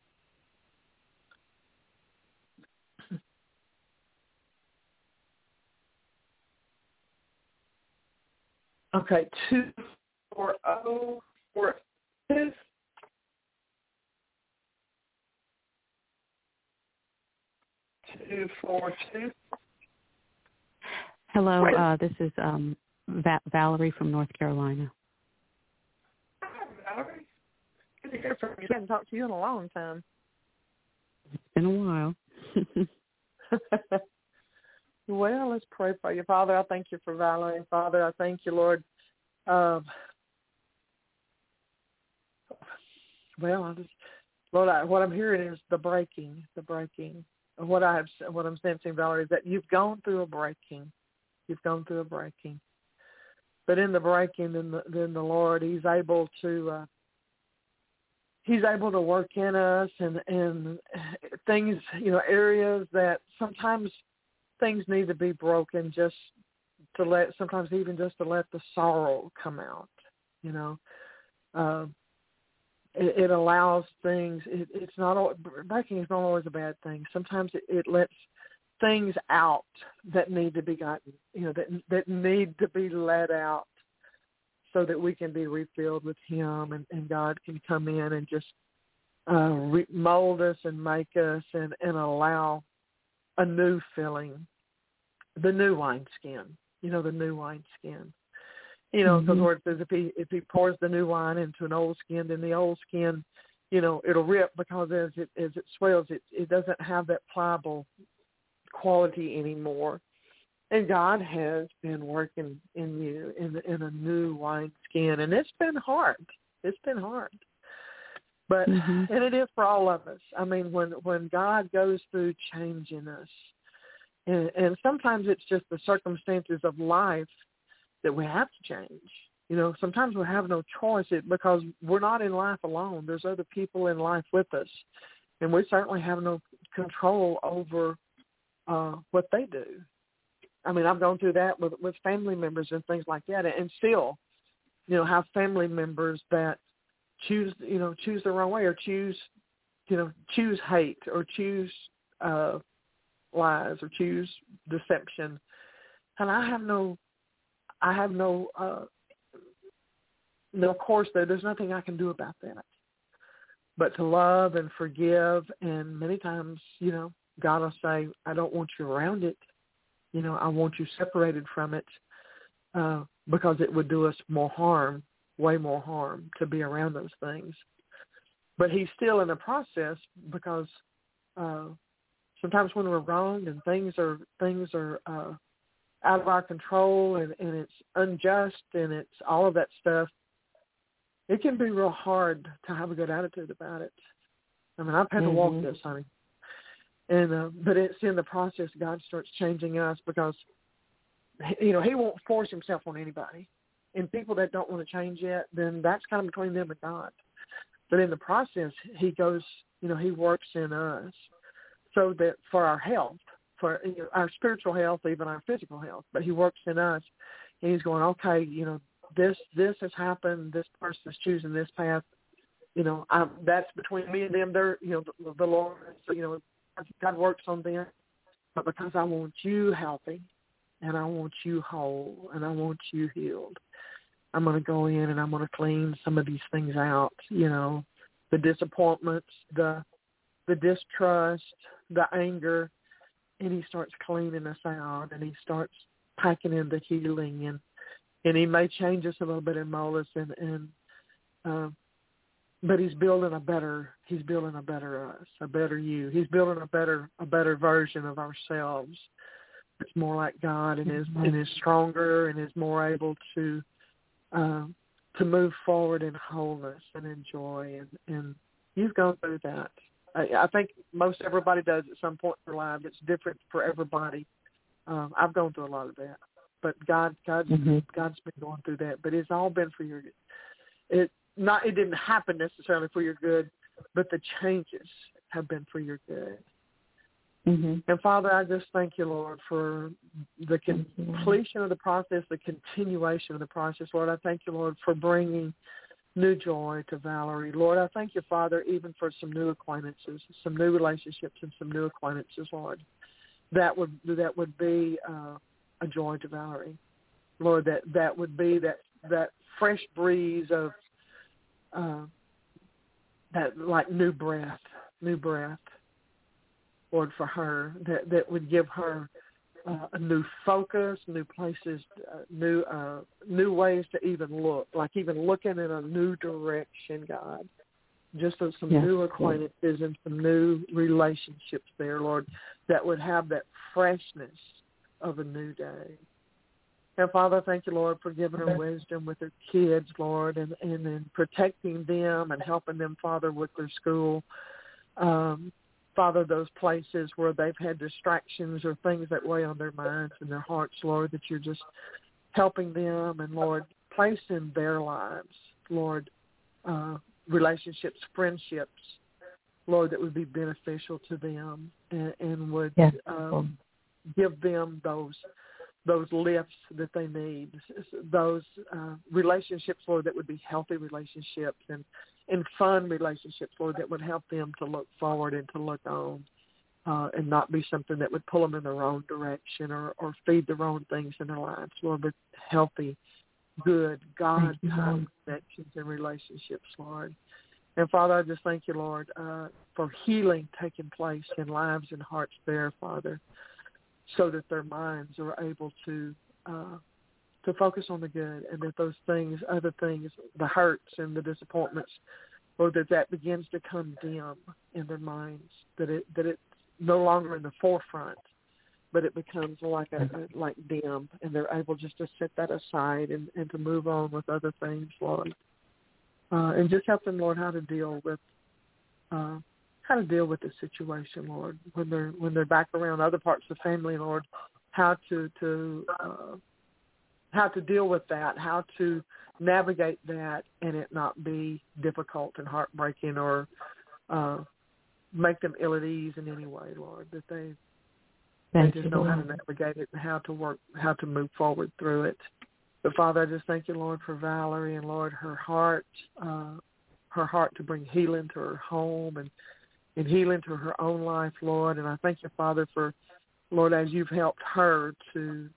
Okay, two four zero four two. Two four two. Hello, uh, this is um, Va- Valerie from North Carolina. Hi, Valerie. Good to hear from you. I haven't talked to you in a long time. It's been a while. Well, let's pray for you. Father, I thank you for Valerie. Father, I thank you, Lord. Um, well, I just, Lord, I, what I'm hearing is the breaking, the breaking. what I have, what I'm sensing, Valerie, is that you've gone through a breaking. You've gone through a breaking. But in the breaking, then the, then the Lord, He's able to, uh, He's able to work in us and, and things, you know, areas that sometimes things need to be broken just to let, sometimes even just to let the sorrow come out, you know. Uh, it, it allows things, it, it's not, breaking is not always a bad thing. Sometimes it, it lets things out that need to be gotten, you know, that that need to be let out, so that we can be refilled with Him, and, and God can come in and just uh, re- mold us and make us and, and allow a new filling, the new wineskin, you know, the new wineskin. You know, because mm-hmm. Lord says if he, if he pours the new wine into an old skin, then the old skin, you know, it'll rip, because as it, as it swells, it, it doesn't have that pliable quality anymore. And God has been working in you in in a new wineskin, and it's been hard. It's been hard, but mm-hmm. and it is for all of us. I mean, when when God goes through changing us, and, and sometimes it's just the circumstances of life that we have to change. You know, sometimes we have no choice it, because we're not in life alone. There's other people in life with us, and we certainly have no control over uh, what they do. I mean, I've gone through that with, with family members and things like that, and still, you know, have family members that choose, you know, choose the wrong way, or choose, you know, choose hate, or choose uh, lies, or choose deception. And I have no, I have no, uh, no course there. There's nothing I can do about that, but to love and forgive. And many times, you know, God will say, I don't want you around it. You know, I want you separated from it, uh, because it would do us more harm, way more harm, to be around those things. But He's still in the process, because uh, sometimes when we're wrong and things are things are uh, out of our control, and, and it's unjust, and it's all of that stuff, it can be real hard to have a good attitude about it. I mean, I've had mm-hmm. to walk this, honey. And uh, but it's in the process God starts changing us, because, you know, He won't force Himself on anybody. And people that don't want to change yet, then that's kind of between them and God. But in the process, He goes, you know, He works in us, so that for our health, for you know, our spiritual health, even our physical health. But He works in us, and He's going, okay, you know, this this has happened. This person is choosing this path. You know, I, that's between me and them. They're, you know, the, the Lord, you know. God works on them, but because I want you healthy, and I want you whole, and I want you healed, I'm going to go in and I'm going to clean some of these things out, you know, the disappointments, the the distrust, the anger, and He starts cleaning us out, and He starts packing in the healing, and, and He may change us a little bit and mold us, and, and uh, but He's building a better, He's building a better us, a better you. He's building a better, a better version of ourselves. It's more like God, and is and is stronger, and is more able to uh, to move forward in wholeness and in joy. And, and you've gone through that. I, I think most everybody does at some point in their life. It's different for everybody. Um, I've gone through a lot of that, but God, God's mm-hmm. God's been going through that. But it's all been for your good. It. Not, it didn't happen necessarily for your good, but the changes have been for your good. Mm-hmm. And Father, I just thank you, Lord, for the completion of the process, the continuation of the process. Lord, I thank you, Lord, for bringing new joy to Valerie. Lord, I thank you, Father, even for some new acquaintances, some new relationships, and some new acquaintances, Lord. That would that would be uh, a joy to Valerie. Lord, that, that would be that that fresh breeze of Uh, that like new breath, new breath, Lord, for her, that, that would give her uh, a new focus, new places, uh, new uh, new ways to even look, like even looking in a new direction, God. Just as some yes. new acquaintances and some new relationships there, Lord, that would have that freshness of a new day. And Father, thank you, Lord, for giving her wisdom with her kids, Lord, and, and, and protecting them and helping them, Father, with their school. Um, Father, those places where they've had distractions or things that weigh on their minds and their hearts, Lord, that you're just helping them and, Lord, place in their lives, Lord, uh, relationships, friendships, Lord, that would be beneficial to them and, and would yes. um, give them those those lifts that they need, those uh, relationships, Lord, that would be healthy relationships and, and fun relationships, Lord, that would help them to look forward and to look on uh, and not be something that would pull them in the wrong direction or, or feed the wrong things in their lives, Lord, but healthy, good, God-kind connections and relationships, Lord. And, Father, I just thank you, Lord, uh, for healing taking place in lives and hearts there, Father, so that their minds are able to uh, to focus on the good, and that those things, other things, the hurts and the disappointments, or that that begins to come dim in their minds, that it that it's no longer in the forefront, but it becomes like a, a like dim, and they're able just to set that aside and, and to move on with other things, Lord, uh, and just help them, Lord, how to deal with. Uh, how to deal with the situation, Lord, when they're when they're back around other parts of the family, Lord, how to to uh, how to deal with that, how to navigate that, and it not be difficult and heartbreaking or uh, make them ill at ease in any way, Lord, that they Thank they just you, know Lord. how to navigate it and how to work, how to move forward through it. But Father, I just thank you, Lord, for Valerie and Lord, her heart, uh, her heart to bring healing to her home and and healing to her own life, Lord. And I thank you, Father, for, Lord, as you've helped her to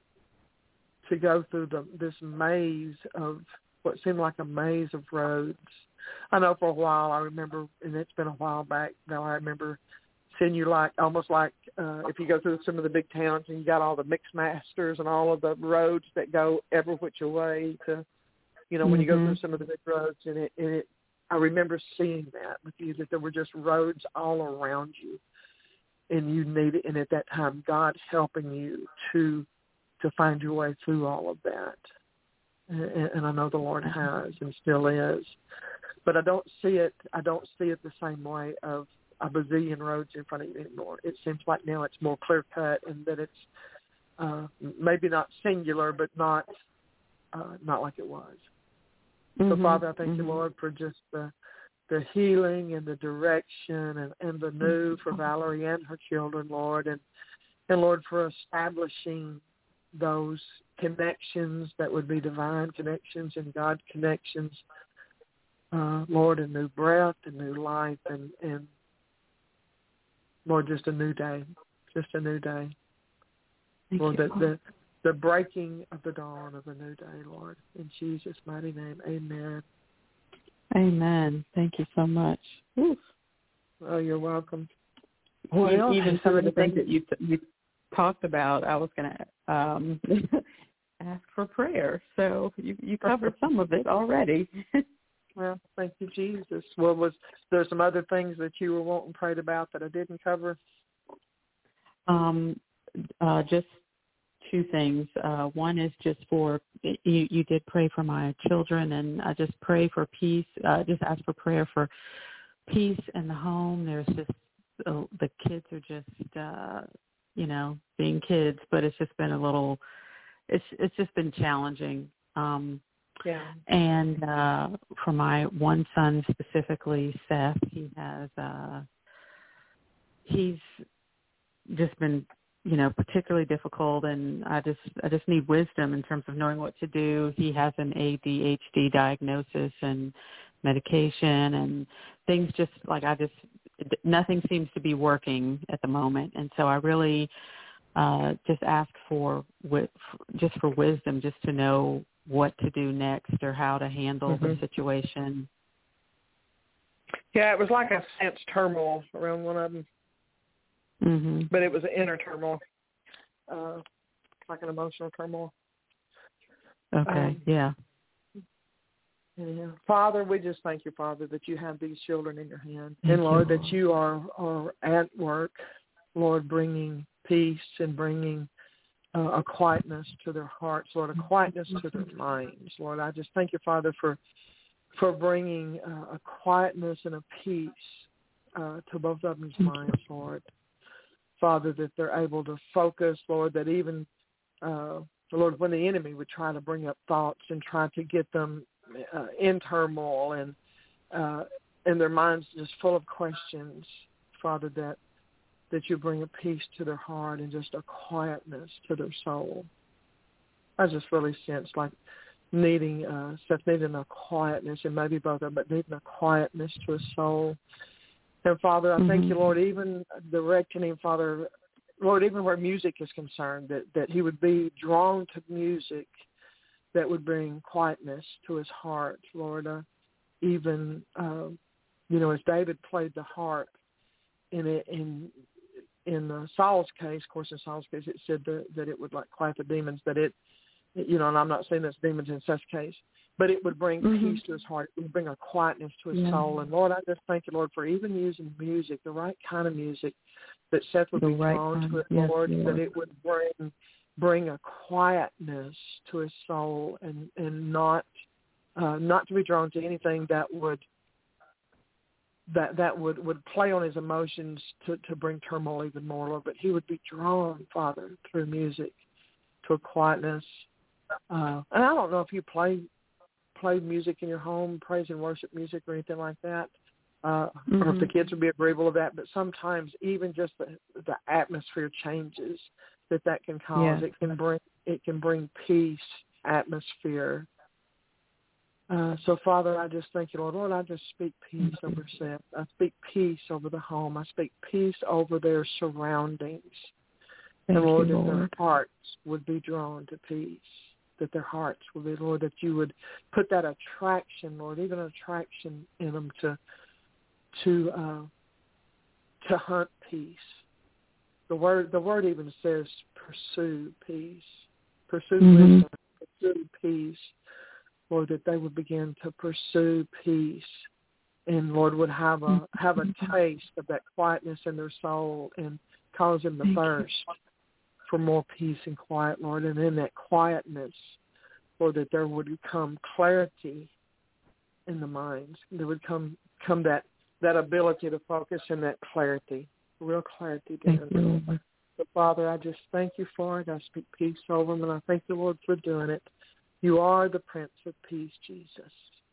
to go through the, this maze of what seemed like a maze of roads. I know for a while, I remember, and it's been a while back now, I remember seeing you like, almost like uh, if you go through some of the big towns and you got all the mix masters and all of the roads that go every which way to, you know, when mm-hmm. you go through some of the big roads, and it, and it I remember seeing that with you, that there were just roads all around you, and you needed, and at that time, God helping you to to find your way through all of that. And, and I know the Lord has and still is, but I don't see it. I don't see it the same way of a bazillion roads in front of you anymore. It seems like now it's more clear cut, and that it's uh, maybe not singular, but not uh, not like it was. Mm-hmm. So, Father, I thank mm-hmm. you, Lord, for just the the healing and the direction and, and the new for Valerie and her children, Lord, and, and, Lord, for establishing those connections that would be divine connections and God connections, uh, Lord, a new breath, a new life, and, and, Lord, just a new day, just a new day. Thank Lord, you, the, the the breaking of the dawn of a new day, Lord. In Jesus' mighty name, amen. Amen. Thank you so much. Oof. Oh, you're welcome. Well, Well, even some of the things that you you talked about, I was going to um, ask for prayer. So you you covered some of it already. Well, thank you, Jesus. Well, was there some other things that you were wanting prayed about that I didn't cover? Um, uh, just two things. Uh, one is just for, you, you did pray for my children, and I just pray for peace. Uh, just ask for prayer for peace in the home. There's just, uh, the kids are just, uh, you know, being kids, but it's just been a little, it's it's just been challenging. Um, yeah. And uh, for my one son specifically, Seth, he has, uh, he's just been, you know, particularly difficult, and I just I just need wisdom in terms of knowing what to do. He has an A D H D diagnosis and medication, and things just like I just nothing seems to be working at the moment, and so I really uh, just ask for just for wisdom, just to know what to do next or how to handle mm-hmm. the situation. Yeah, it was like I sensed turmoil around one of them. Mm-hmm. But it was an inner turmoil, uh, like an emotional turmoil. Okay, um, yeah. Yeah. Father, we just thank you, Father, that you have these children in your hand. Thank and, Lord, you. that you are, are at work, Lord, bringing peace and bringing uh, a quietness to their hearts, Lord, a quietness to their minds. Lord, I just thank you, Father, for, for bringing uh, a quietness and a peace uh, to both of them's minds, Lord. Father, that they're able to focus, Lord, that even, uh, Lord, when the enemy would try to bring up thoughts and try to get them uh, in turmoil and uh, and their minds just full of questions, Father, that that you bring a peace to their heart and just a quietness to their soul. I just really sense like needing, uh, Seth needing a quietness, and maybe both of them, but needing a quietness to his soul. And Father, I mm-hmm. thank you, Lord, even directing him, Father, Lord, even where music is concerned, that, that he would be drawn to music that would bring quietness to his heart, Lord. Uh, even, uh, you know, as David played the harp in it, in in uh, Saul's case, of course, in Saul's case, it said that, that it would like quiet the demons, that it, you know, and I'm not saying that's demons in Seth's case, but it would bring mm-hmm. peace to his heart. It would bring a quietness to his yeah. soul. And Lord, I just thank you, Lord, for even using music, the right kind of music, that Seth would the be right drawn kind. to it, yes, Lord, Lord, that it would bring bring a quietness to his soul, and, and not uh, not to be drawn to anything that would that that would, would play on his emotions to, to bring turmoil even more, Lord. But he would be drawn, Father, through music to a quietness. Uh, and I don't know if you play play music in your home, praise and worship music or anything like that, uh, mm-hmm. or if the kids would be agreeable with that. But sometimes even just the, the atmosphere changes that that can cause. Yeah. It can bring it can bring peace, atmosphere. Uh, so, Father, I just thank you, Lord. Lord, I just speak peace over Seth. I speak peace over the home. I speak peace over their surroundings. Thank and, Lord, you, that Lord. their hearts would be drawn to peace, that their hearts would be, Lord, that you would put that attraction, Lord, even attraction in them to to uh, to hunt peace. The word the word even says pursue peace, pursue mm-hmm. wisdom, pursue peace. Lord, that they would begin to pursue peace, and Lord would have a have a taste of that quietness in their soul, and cause them to Thank thirst you. for more peace and quiet, Lord. And in that quietness, Lord, that there would come clarity in the minds. There would come come that, that ability to focus and that clarity, real clarity. Thank you, Lord. So, Father, I just thank you for it. I speak peace over them, and I thank you, Lord, for doing it. You are the Prince of Peace, Jesus.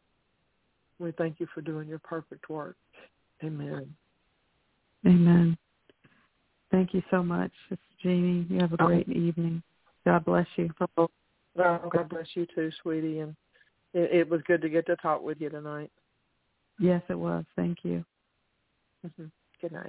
We thank you for doing your perfect work. Amen. Amen. Thank you so much, Sister Jeannie. You have a great oh. evening. God bless you. Oh, God bless you too, sweetie. And it, it was good to get to talk with you tonight. Yes, it was. Thank you. Mm-hmm. Good night.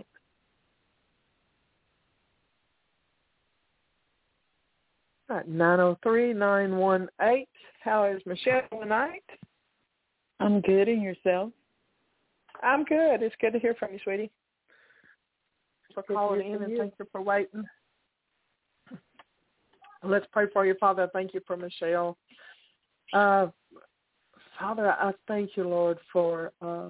All right, nine oh three, nine one eight. How is Michelle tonight? I'm good, and yourself? I'm good. It's good to hear from you, sweetie. For calling in, and you. thank you for waiting. Let's pray for you, Father. I thank you for Michelle. Uh, Father, I thank you, Lord, for, uh,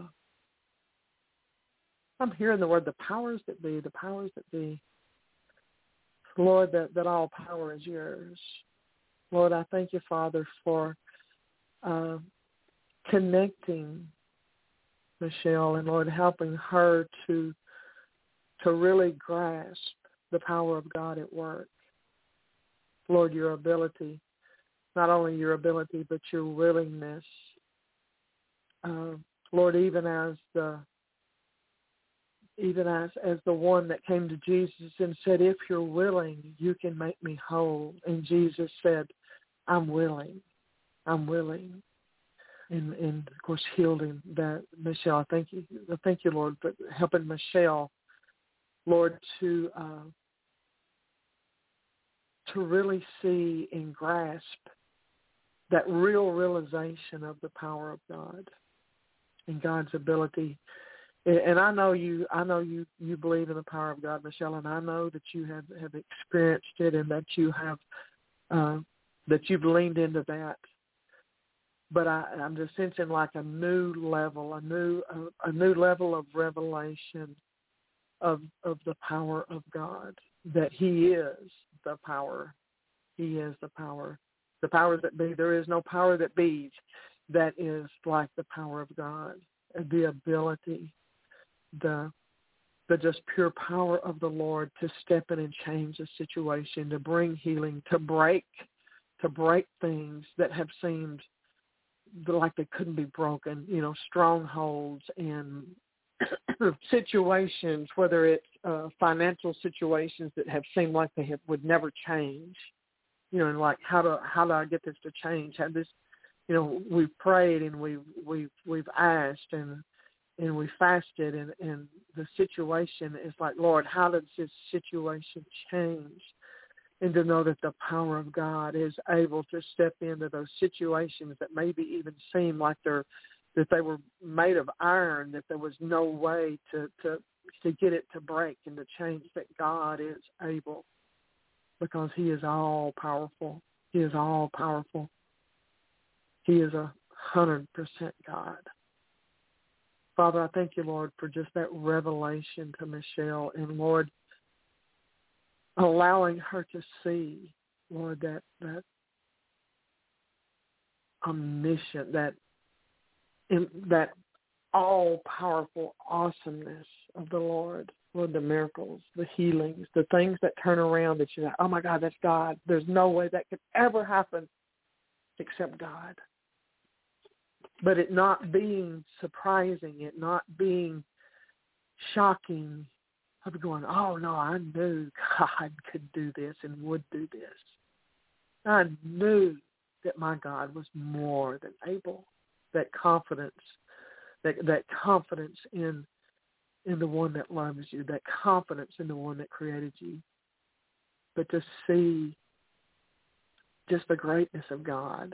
I'm hearing the word, the powers that be, the powers that be. Lord, that, that all power is yours. Lord, I thank you, Father, for uh, connecting Michelle and, Lord, helping her to to really grasp the power of God at work. Lord, your ability, not only your ability, but your willingness. Uh, Lord, even as the even as, as the one that came to Jesus and said, if you're willing, you can make me whole. And Jesus said, I'm willing. I'm willing. And, and of course, healed him. That Michelle, I thank you. I thank you, Lord, for helping Michelle, Lord, to uh, to really see and grasp that real realization of the power of God and God's ability. And I know you. I know you. You believe in the power of God, Michelle, and I know that you have, have experienced it, and that you have uh, that you've leaned into that. But I, I'm just sensing like a new level, a new a, a new level of revelation of of the power of God. That He is the power. He is the power. The powers that be. There is no power that be that is like the power of God. The ability. The the just pure power of the Lord to step in and change the situation, to bring healing, to break, to break things that have seemed like they couldn't be broken, you know, strongholds and situations, whether it's uh, financial situations that have seemed like they have, would never change, you know, and like, how do, how do I get this to change? How this, you know, we've prayed and we've, we've, we've asked and, and we fasted, and, and the situation is like, Lord, how does this situation change? And to know that the power of God is able to step into those situations that maybe even seem like they're, that they were made of iron, that there was no way to, to, to get it to break and to change, that God is able, because he is all powerful. He is all powerful. He is a hundred percent God. Father, I thank you, Lord, for just that revelation to Michelle, and Lord, allowing her to see, Lord, that that omniscient, that in, that all-powerful awesomeness of the Lord, Lord, the miracles, the healings, the things that turn around that you're like, oh my God, that's God. There's no way that could ever happen except God. But it not being surprising, it not being shocking, of going, oh no, I knew God could do this and would do this. I knew that my God was more than able. That confidence, that that confidence in in the one that loves you, that confidence in the one that created you. But to see just the greatness of God.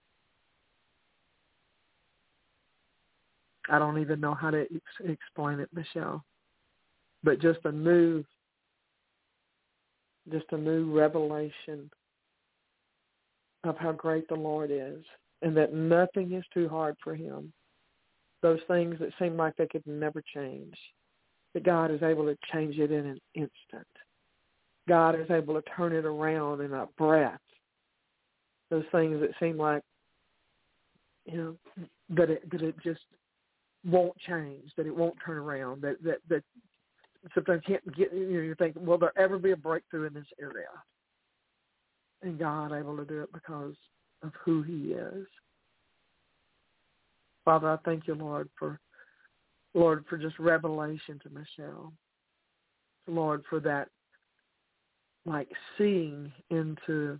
I don't even know how to ex- explain it, Michelle. But just a new, just a new revelation of how great the Lord is, and that nothing is too hard for him. Those things that seem like they could never change, that God is able to change it in an instant. God is able to turn it around in a breath. Those things that seem like, you know, that it that it just won't change, that it won't turn around, that that that sometimes can't get, you know, you think, will there ever be a breakthrough in this area? And God able to do it because of who he is. Father, I thank you, Lord, for Lord, for just revelation to Michelle. Lord, for that, like, seeing into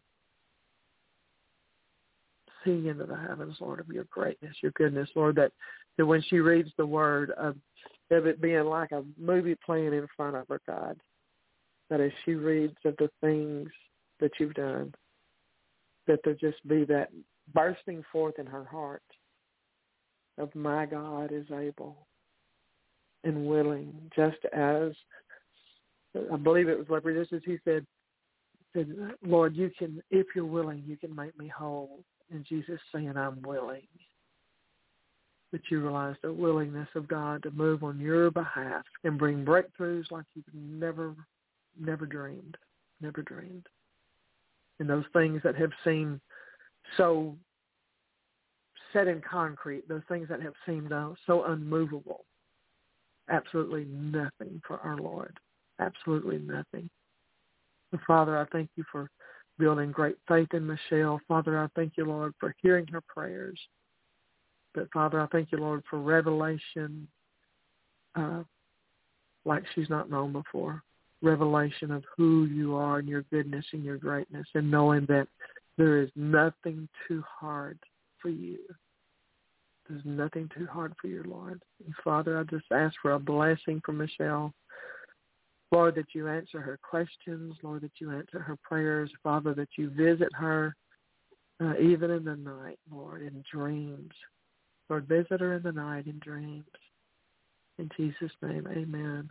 seeing into the heavens, Lord, of your greatness, your goodness, Lord, that, that when she reads the word of, of it being like a movie playing in front of her, God, that as she reads of the things that you've done, that there just be that bursting forth in her heart of, my God is able and willing, just as, I believe it was Leper, just as he said, said, Lord, you can, if you're willing, you can make me whole. And Jesus saying, I'm willing. But you realize the willingness of God to move on your behalf and bring breakthroughs like you've never, never dreamed, never dreamed. And those things that have seemed so set in concrete, those things that have seemed uh, so unmovable, absolutely nothing for our Lord, absolutely nothing. And Father, I thank you for building great faith in Michelle. Father, I thank you, Lord, for hearing her prayers. But Father, I thank you, Lord, for revelation uh, like she's not known before. Revelation of who you are and your goodness and your greatness, and knowing that there is nothing too hard for you. There's nothing too hard for you, Lord. And Father, I just ask for a blessing for Michelle. Lord, that you answer her questions. Lord, that you answer her prayers. Father, that you visit her uh, even in the night, Lord, in dreams. Lord, visit her in the night in dreams. In Jesus' name, amen.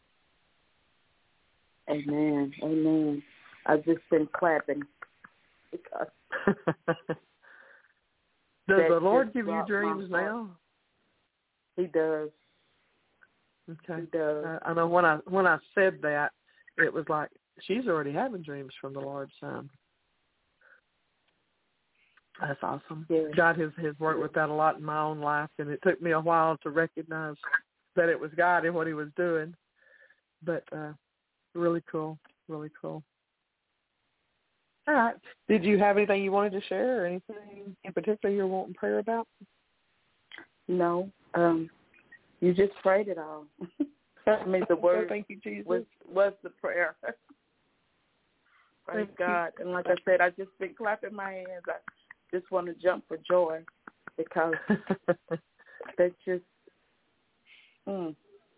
Amen. Amen. I've just been clapping. Does the Lord give you dreams now? He does. Okay. He does. Uh, I know when I when I said that, it was like she's already having dreams from the Lord, son. That's awesome. Yeah. God has, has worked with that a lot in my own life, and it took me a while to recognize that it was God and what he was doing. but uh, really cool, really cool. All right. Did you have anything you wanted to share or anything in particular you're wanting prayer about? No. Um, you just prayed it all. I mean, the word Thank you, Jesus. was, was the prayer. Praise Thank God. You. And like I said, I just been clapping my hands. I just want to jump for joy because that's just, mm,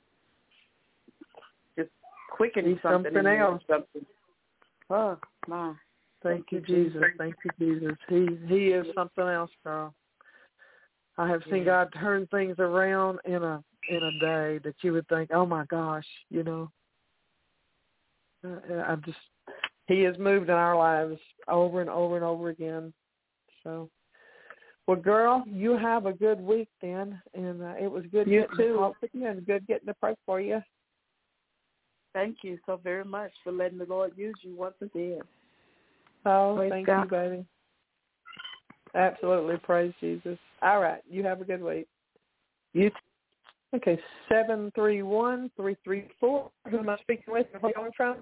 just quickening something, something else. Something. Oh, my. Thank, Thank you, Jesus. Jesus. Thank you, Jesus. He he is something else, girl. I have seen yeah. God turn things around in a in a day that you would think, oh my gosh, you know. Uh, I just He has moved in our lives over and over and over again. So, well, girl, you have a good week then, and uh, it was good you getting too. to talk with you and good getting to pray for you. Thank you so very much for letting the Lord use you once again. Oh, praise thank God. you, baby. Absolutely. Praise Jesus. All right. You have a good week. You too. Okay, seven three one, three three four. Who am I speaking with? Where are you calling from?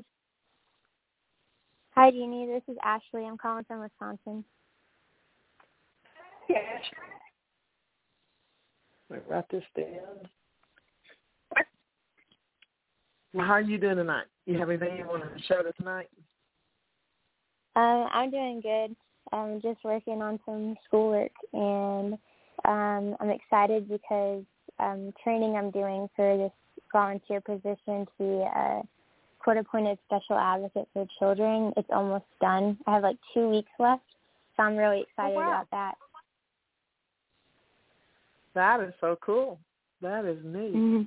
Hi, Jeannie. This is Ashley. I'm calling from Wisconsin. Yeah, Ashley. Let me write this down. Well, how are you doing tonight? You have anything you want to show us tonight? Um, I'm doing good. I'm just working on some schoolwork, and um, I'm excited because um, training I'm doing for this volunteer position to be a court-appointed special advocate for children. It's almost done. I have like two weeks left, so I'm really excited oh, wow. about that. That is so cool. That is neat. Mm-hmm.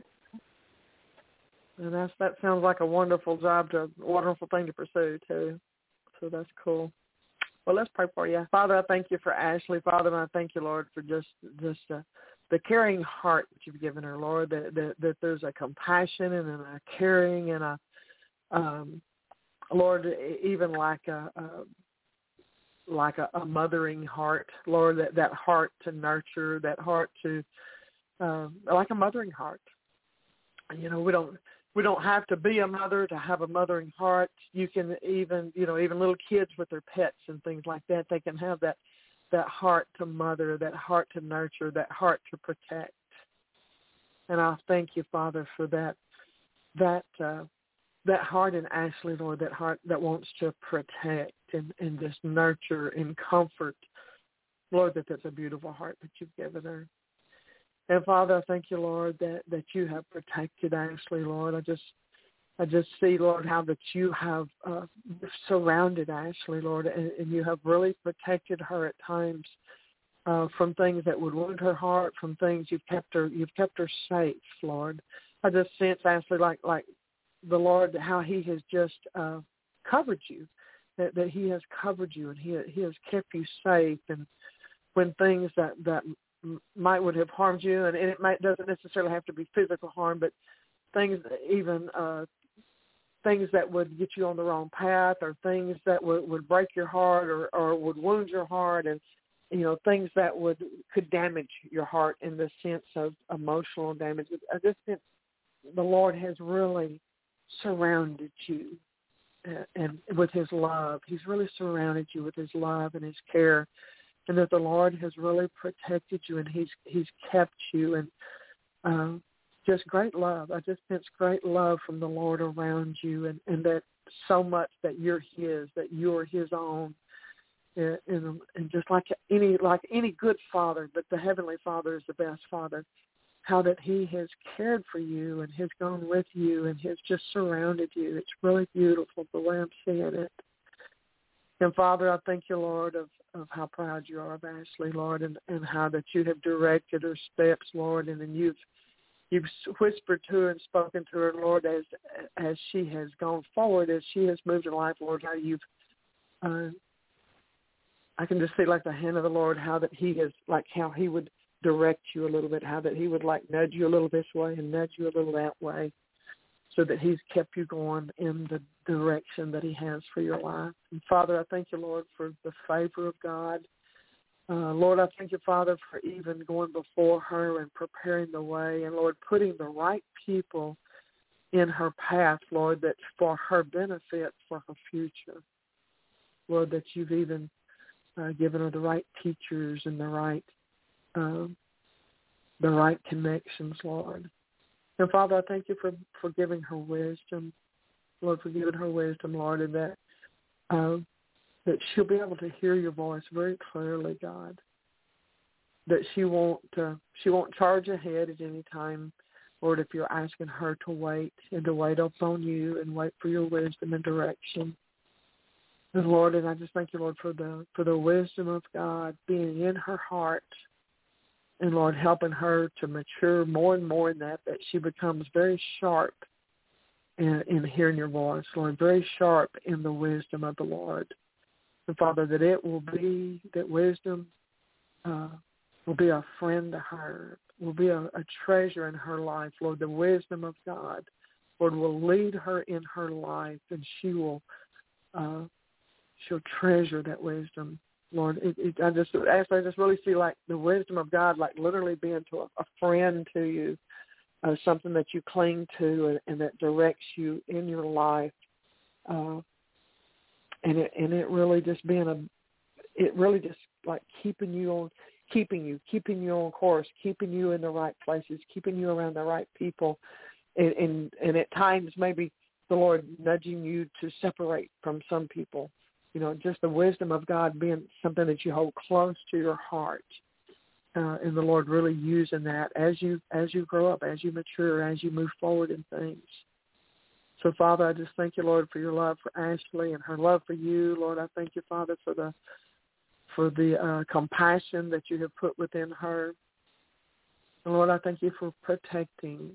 And that's, that sounds like a wonderful job, to wonderful thing to pursue, too. So that's cool. Well, let's pray for you. Father, I thank you for Ashley. Father, and I thank you, Lord, for just just uh, the caring heart that you've given her, Lord, that, that, that there's a compassion and a caring and a, um, Lord, even like a, a like a, a mothering heart, Lord, that, that heart to nurture, that heart to, um, like a mothering heart. You know, we don't we don't have to be a mother to have a mothering heart. You can even, you know, even little kids with their pets and things like that, they can have that, that heart to mother, that heart to nurture, that heart to protect. And I thank you, Father, for that, that, uh, that heart in Ashley, Lord, that heart that wants to protect and, and just nurture and comfort. Lord, that that's a beautiful heart that you've given her. And Father, I thank you, Lord, that, that you have protected Ashley, Lord. I just I just see, Lord, how that you have uh, surrounded Ashley, Lord, and, and you have really protected her at times uh, from things that would wound her heart, from things you've kept her you've kept her safe, Lord. I just sense, Ashley, like like the Lord, how he has just uh, covered you, that, that he has covered you and he he has kept you safe. And when things that that might would have harmed you, and, and it might doesn't necessarily have to be physical harm, but things even uh, things that would get you on the wrong path, or things that would, would break your heart, or, or would wound your heart, and you know things that would could damage your heart in the sense of emotional damage. I just think the Lord has really surrounded you, uh, and with His love, He's really surrounded you with His love and His care. And that the Lord has really protected you, and He's He's kept you, and uh, just great love. I just sense great love from the Lord around you, and, and that so much that you're His, that you're His own, and, and, and just like any like any good father, but the Heavenly Father is the best Father. How that He has cared for you and has gone with you and has just surrounded you. It's really beautiful the way I'm seeing it. And Father, I thank you, Lord, of, of how proud you are of Ashley, Lord, and, and how that you have directed her steps, Lord, and then you've you've whispered to her and spoken to her, Lord, as as she has gone forward, as she has moved in life, Lord, how you've uh, I can just see like the hand of the Lord, how that He has, like how He would direct you a little bit, how that He would like nudge you a little this way and nudge you a little that way, so that He's kept you going in the direction that He has for your life. And Father, I thank you, Lord, for the favor of God. Uh, Lord, I thank you, Father, for even going before her and preparing the way. And, Lord, putting the right people in her path, Lord, that's for her benefit, for her future. Lord, that you've even uh, given her the right teachers and the right um, the right connections, Lord. And Father, I thank you for, for giving her wisdom, Lord, for giving her wisdom, Lord, and that uh, that she'll be able to hear your voice very clearly, God. That she won't uh, she won't charge ahead at any time, Lord, if you're asking her to wait and to wait upon you and wait for your wisdom and direction. And Lord, and I just thank you, Lord, for the for the wisdom of God being in her heart, and Lord, helping her to mature more and more in that, that she becomes very sharp in, in hearing your voice, Lord, very sharp in the wisdom of the Lord. And Father, that it will be, that wisdom uh, will be a friend to her, will be a, a treasure in her life, Lord. The wisdom of God, Lord, will lead her in her life, and she will uh, she'll treasure that wisdom, Lord. It, it, I just actually I just really see like the wisdom of God, like literally being to a, a friend to you, uh, something that you cling to and, and that directs you in your life, uh, and it and it really just being a, it really just like keeping you on. keeping you, keeping you on course, keeping you in the right places, keeping you around the right people, and, and, and at times maybe the Lord nudging you to separate from some people. You know, just the wisdom of God being something that you hold close to your heart, uh, and the Lord really using that as you as you grow up, as you mature, as you move forward in things. So, Father, I just thank you, Lord, for your love for Ashley and her love for you. Lord, I thank you, Father, for the for the uh, compassion that you have put within her. And Lord, I thank you for protecting,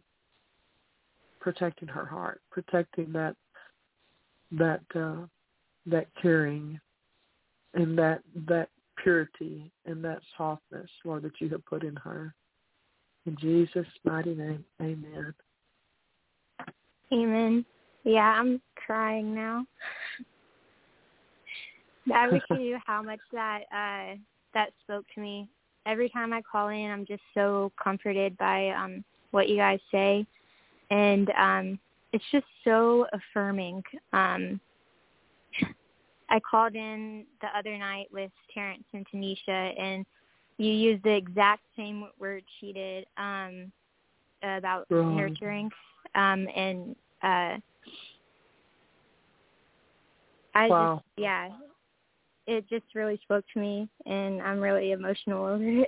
protecting her heart, protecting that, that, uh, that caring, and that that purity and that softness, Lord, that you have put in her. In Jesus' mighty name, amen. Amen. Yeah, I'm crying now. I wish you knew how much that uh, that spoke to me. Every time I call in, I'm just so comforted by um, what you guys say, and um, it's just so affirming. Um, I called in the other night with Terrence and Tanisha, and you used the exact same word she did um, about right. nurturing, um, and uh, I wow. just, yeah. It just really spoke to me, and I'm really emotional over it.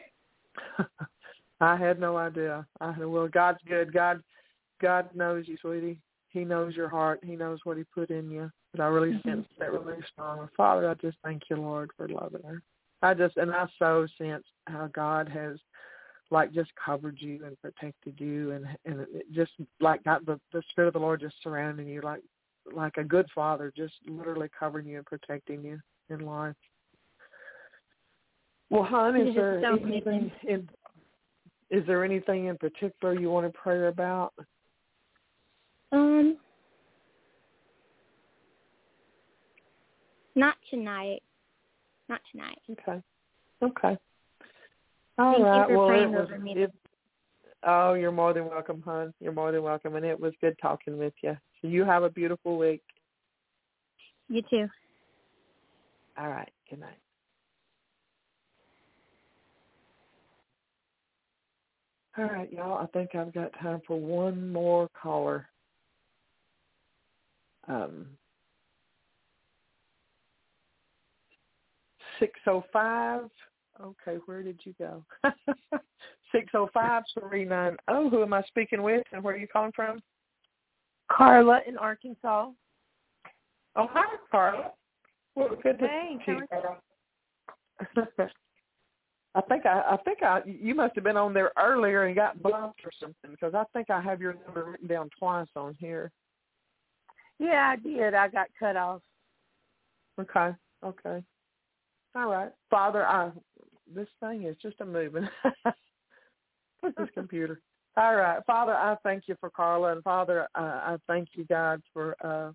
I had no idea. I had, well, God's good. God, God knows you, sweetie. He knows your heart. He knows what He put in you. But I really mm-hmm. sense that really strong. Father, I just thank you, Lord, for loving her. I just, and I so sense how God has, like, just covered you and protected you, and and it just like got the the Spirit of the Lord just surrounding you, like like a good father, just literally covering you and protecting you in life. Well, hon, is there so anything in is there anything in particular you want to pray about? Um, not tonight. Not tonight. Okay. Okay. All Thank right. you for well, praying it was, over me. It, oh, you're more than welcome, hon. You're more than welcome, and it was good talking with you. So you have a beautiful week. You too. All right. Good night. All right, y'all. I think I've got time for one more caller. Um, six oh five. Okay, where did you go? six oh five, three nine oh. Who am I speaking with, and where are you calling from? Carla in Arkansas. Oh, hi, Carla. Well, good to hey, see you, Carla. I think I, I think I, you must have been on there earlier and got bumped or something, because I think I have your number written down twice on here. Yeah, I did. I got cut off. Okay. Okay. All right, Father. I this thing is just a moving. This computer. All right, Father. I thank you for Carla, and Father, uh, I thank you, God, for. Uh,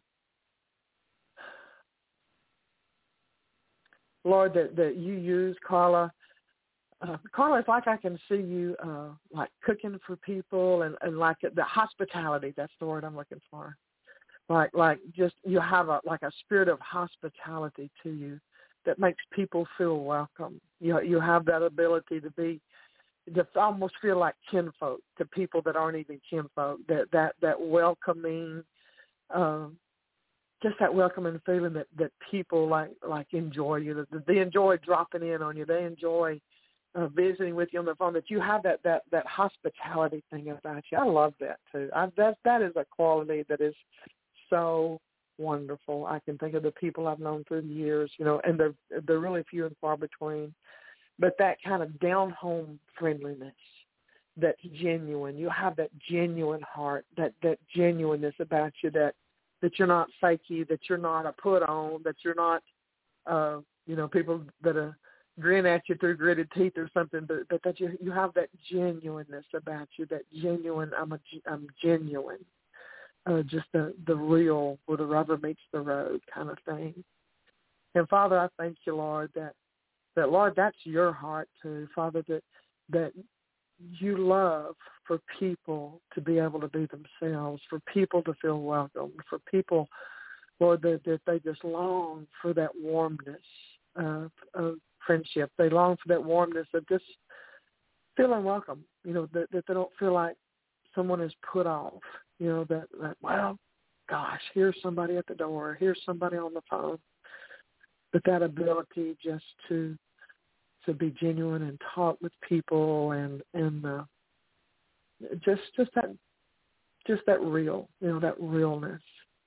Lord, that, that you use Carla uh, Carla, it's like I can see you uh, like cooking for people and, and like the hospitality. That's the word I'm looking for. Like like just you have a like a spirit of hospitality to you that makes people feel welcome. You you have that ability to be to almost feel like kinfolk to people that aren't even kinfolk. That that that welcoming, um, just that welcoming feeling that, that people like like enjoy you. That they enjoy dropping in on you. They enjoy uh, visiting with you on the phone. That you have that, that, that hospitality thing about you. I love that too. I, that that is a quality that is so wonderful. I can think of the people I've known through the years, you know, and they're they're really few and far between. But that kind of down-home friendliness, that's genuine. You have that genuine heart, that, that genuineness about you, that, that you're not fakey, that you're not a put-on, that you're not, uh, you know, people that uh, grin at you through gritted teeth or something, but, but that you you have that genuineness about you, that genuine, I'm, a, I'm genuine, uh, just the, the real where the rubber meets the road kind of thing. And, Father, I thank you, Lord, that, that, Lord, that's your heart too, Father, that that you love for people to be able to be themselves, for people to feel welcome, for people, Lord, that, that they just long for that warmness of, of friendship. They long for that warmness of just feeling welcome, you know, that, that they don't feel like someone is put off, you know, that, that, well, gosh, here's somebody at the door, here's somebody on the phone. But that ability just to to be genuine and talk with people and and uh, just just that just that real, you know, that realness.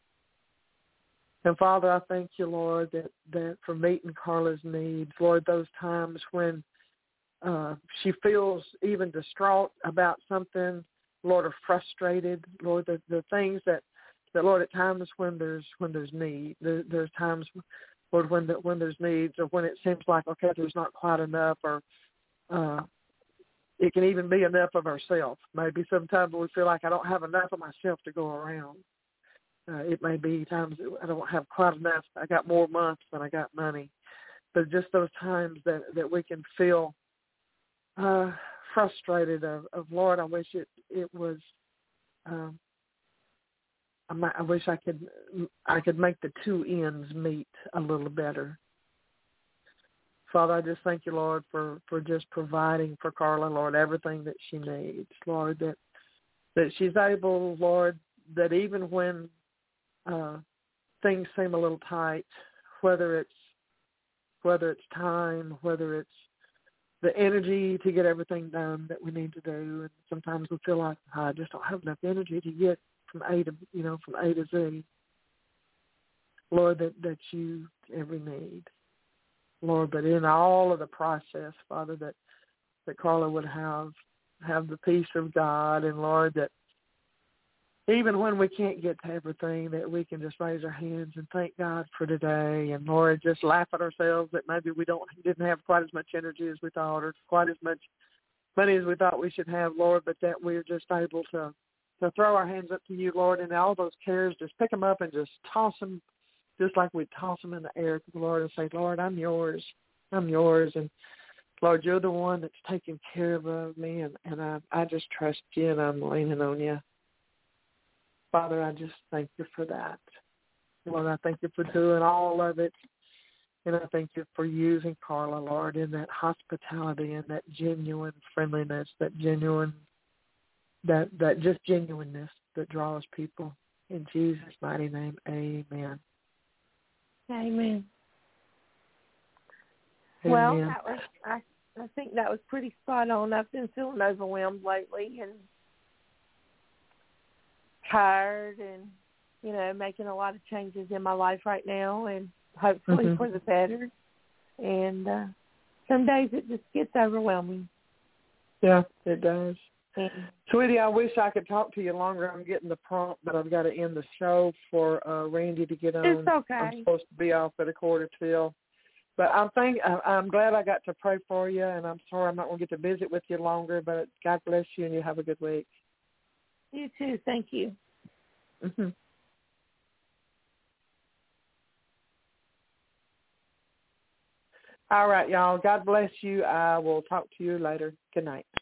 And Father, I thank you, Lord, that, that for meeting Carla's needs, Lord, those times when uh, she feels even distraught about something, Lord, or frustrated, Lord, the, the things that, that Lord, at times when there's when there's need, there, there's times. Lord, when the, when there's needs or when it seems like, okay, there's not quite enough, or uh, it can even be enough of ourselves. Maybe sometimes we feel like I don't have enough of myself to go around. Uh, it may be times that I don't have quite enough. I got more months than I got money. But just those times that, that we can feel uh, frustrated of, of, Lord, I wish it, it was um, I, might, I wish I could I could make the two ends meet a little better. Father, I just thank you, Lord, for, for just providing for Carla, Lord, everything that she needs, Lord, that that she's able, Lord, that even when uh, things seem a little tight, whether it's whether it's time, whether it's the energy to get everything done that we need to do, and sometimes we feel like oh, I just don't have enough energy to get from A to, you know, from A to Z. Lord, that, that you every need. Lord, but in all of the process, Father, that, that Carla would have have the peace of God, and Lord, that even when we can't get to everything, that we can just raise our hands and thank God for today, and Lord, just laugh at ourselves that maybe we don't didn't have quite as much energy as we thought, or quite as much money as we thought we should have, Lord, but that we're just able to to throw our hands up to you, Lord, and all those cares, just pick them up and just toss them, just like we toss them in the air to the Lord and say, Lord, I'm yours. I'm yours. And, Lord, you're the one that's taking care of me, and, and I, I just trust you, and I'm leaning on you. Father, I just thank you for that. Lord, I thank you for doing all of it, and I thank you for using Carla, Lord, in that hospitality and that genuine friendliness, that genuine That that just genuineness that draws people. In Jesus' mighty name, amen. Amen. Amen. Well, that was, I, I think that was pretty spot on. I've been feeling overwhelmed lately and tired and, you know, making a lot of changes in my life right now, and hopefully mm-hmm. for the better. And uh, some days it just gets overwhelming. Yeah, it does. Mm-hmm. Sweetie, I wish I could talk to you longer. I'm getting the prompt, but I've got to end the show for uh, Randy to get on. It's okay. I'm supposed to be off at a quarter till. But I'm think I'm glad I got to pray for you, and I'm sorry I'm not going to get to visit with you longer, but God bless you, and you have a good week. You too. Thank you. Mm-hmm. All right, y'all. God bless you. I will talk to you later. Good night.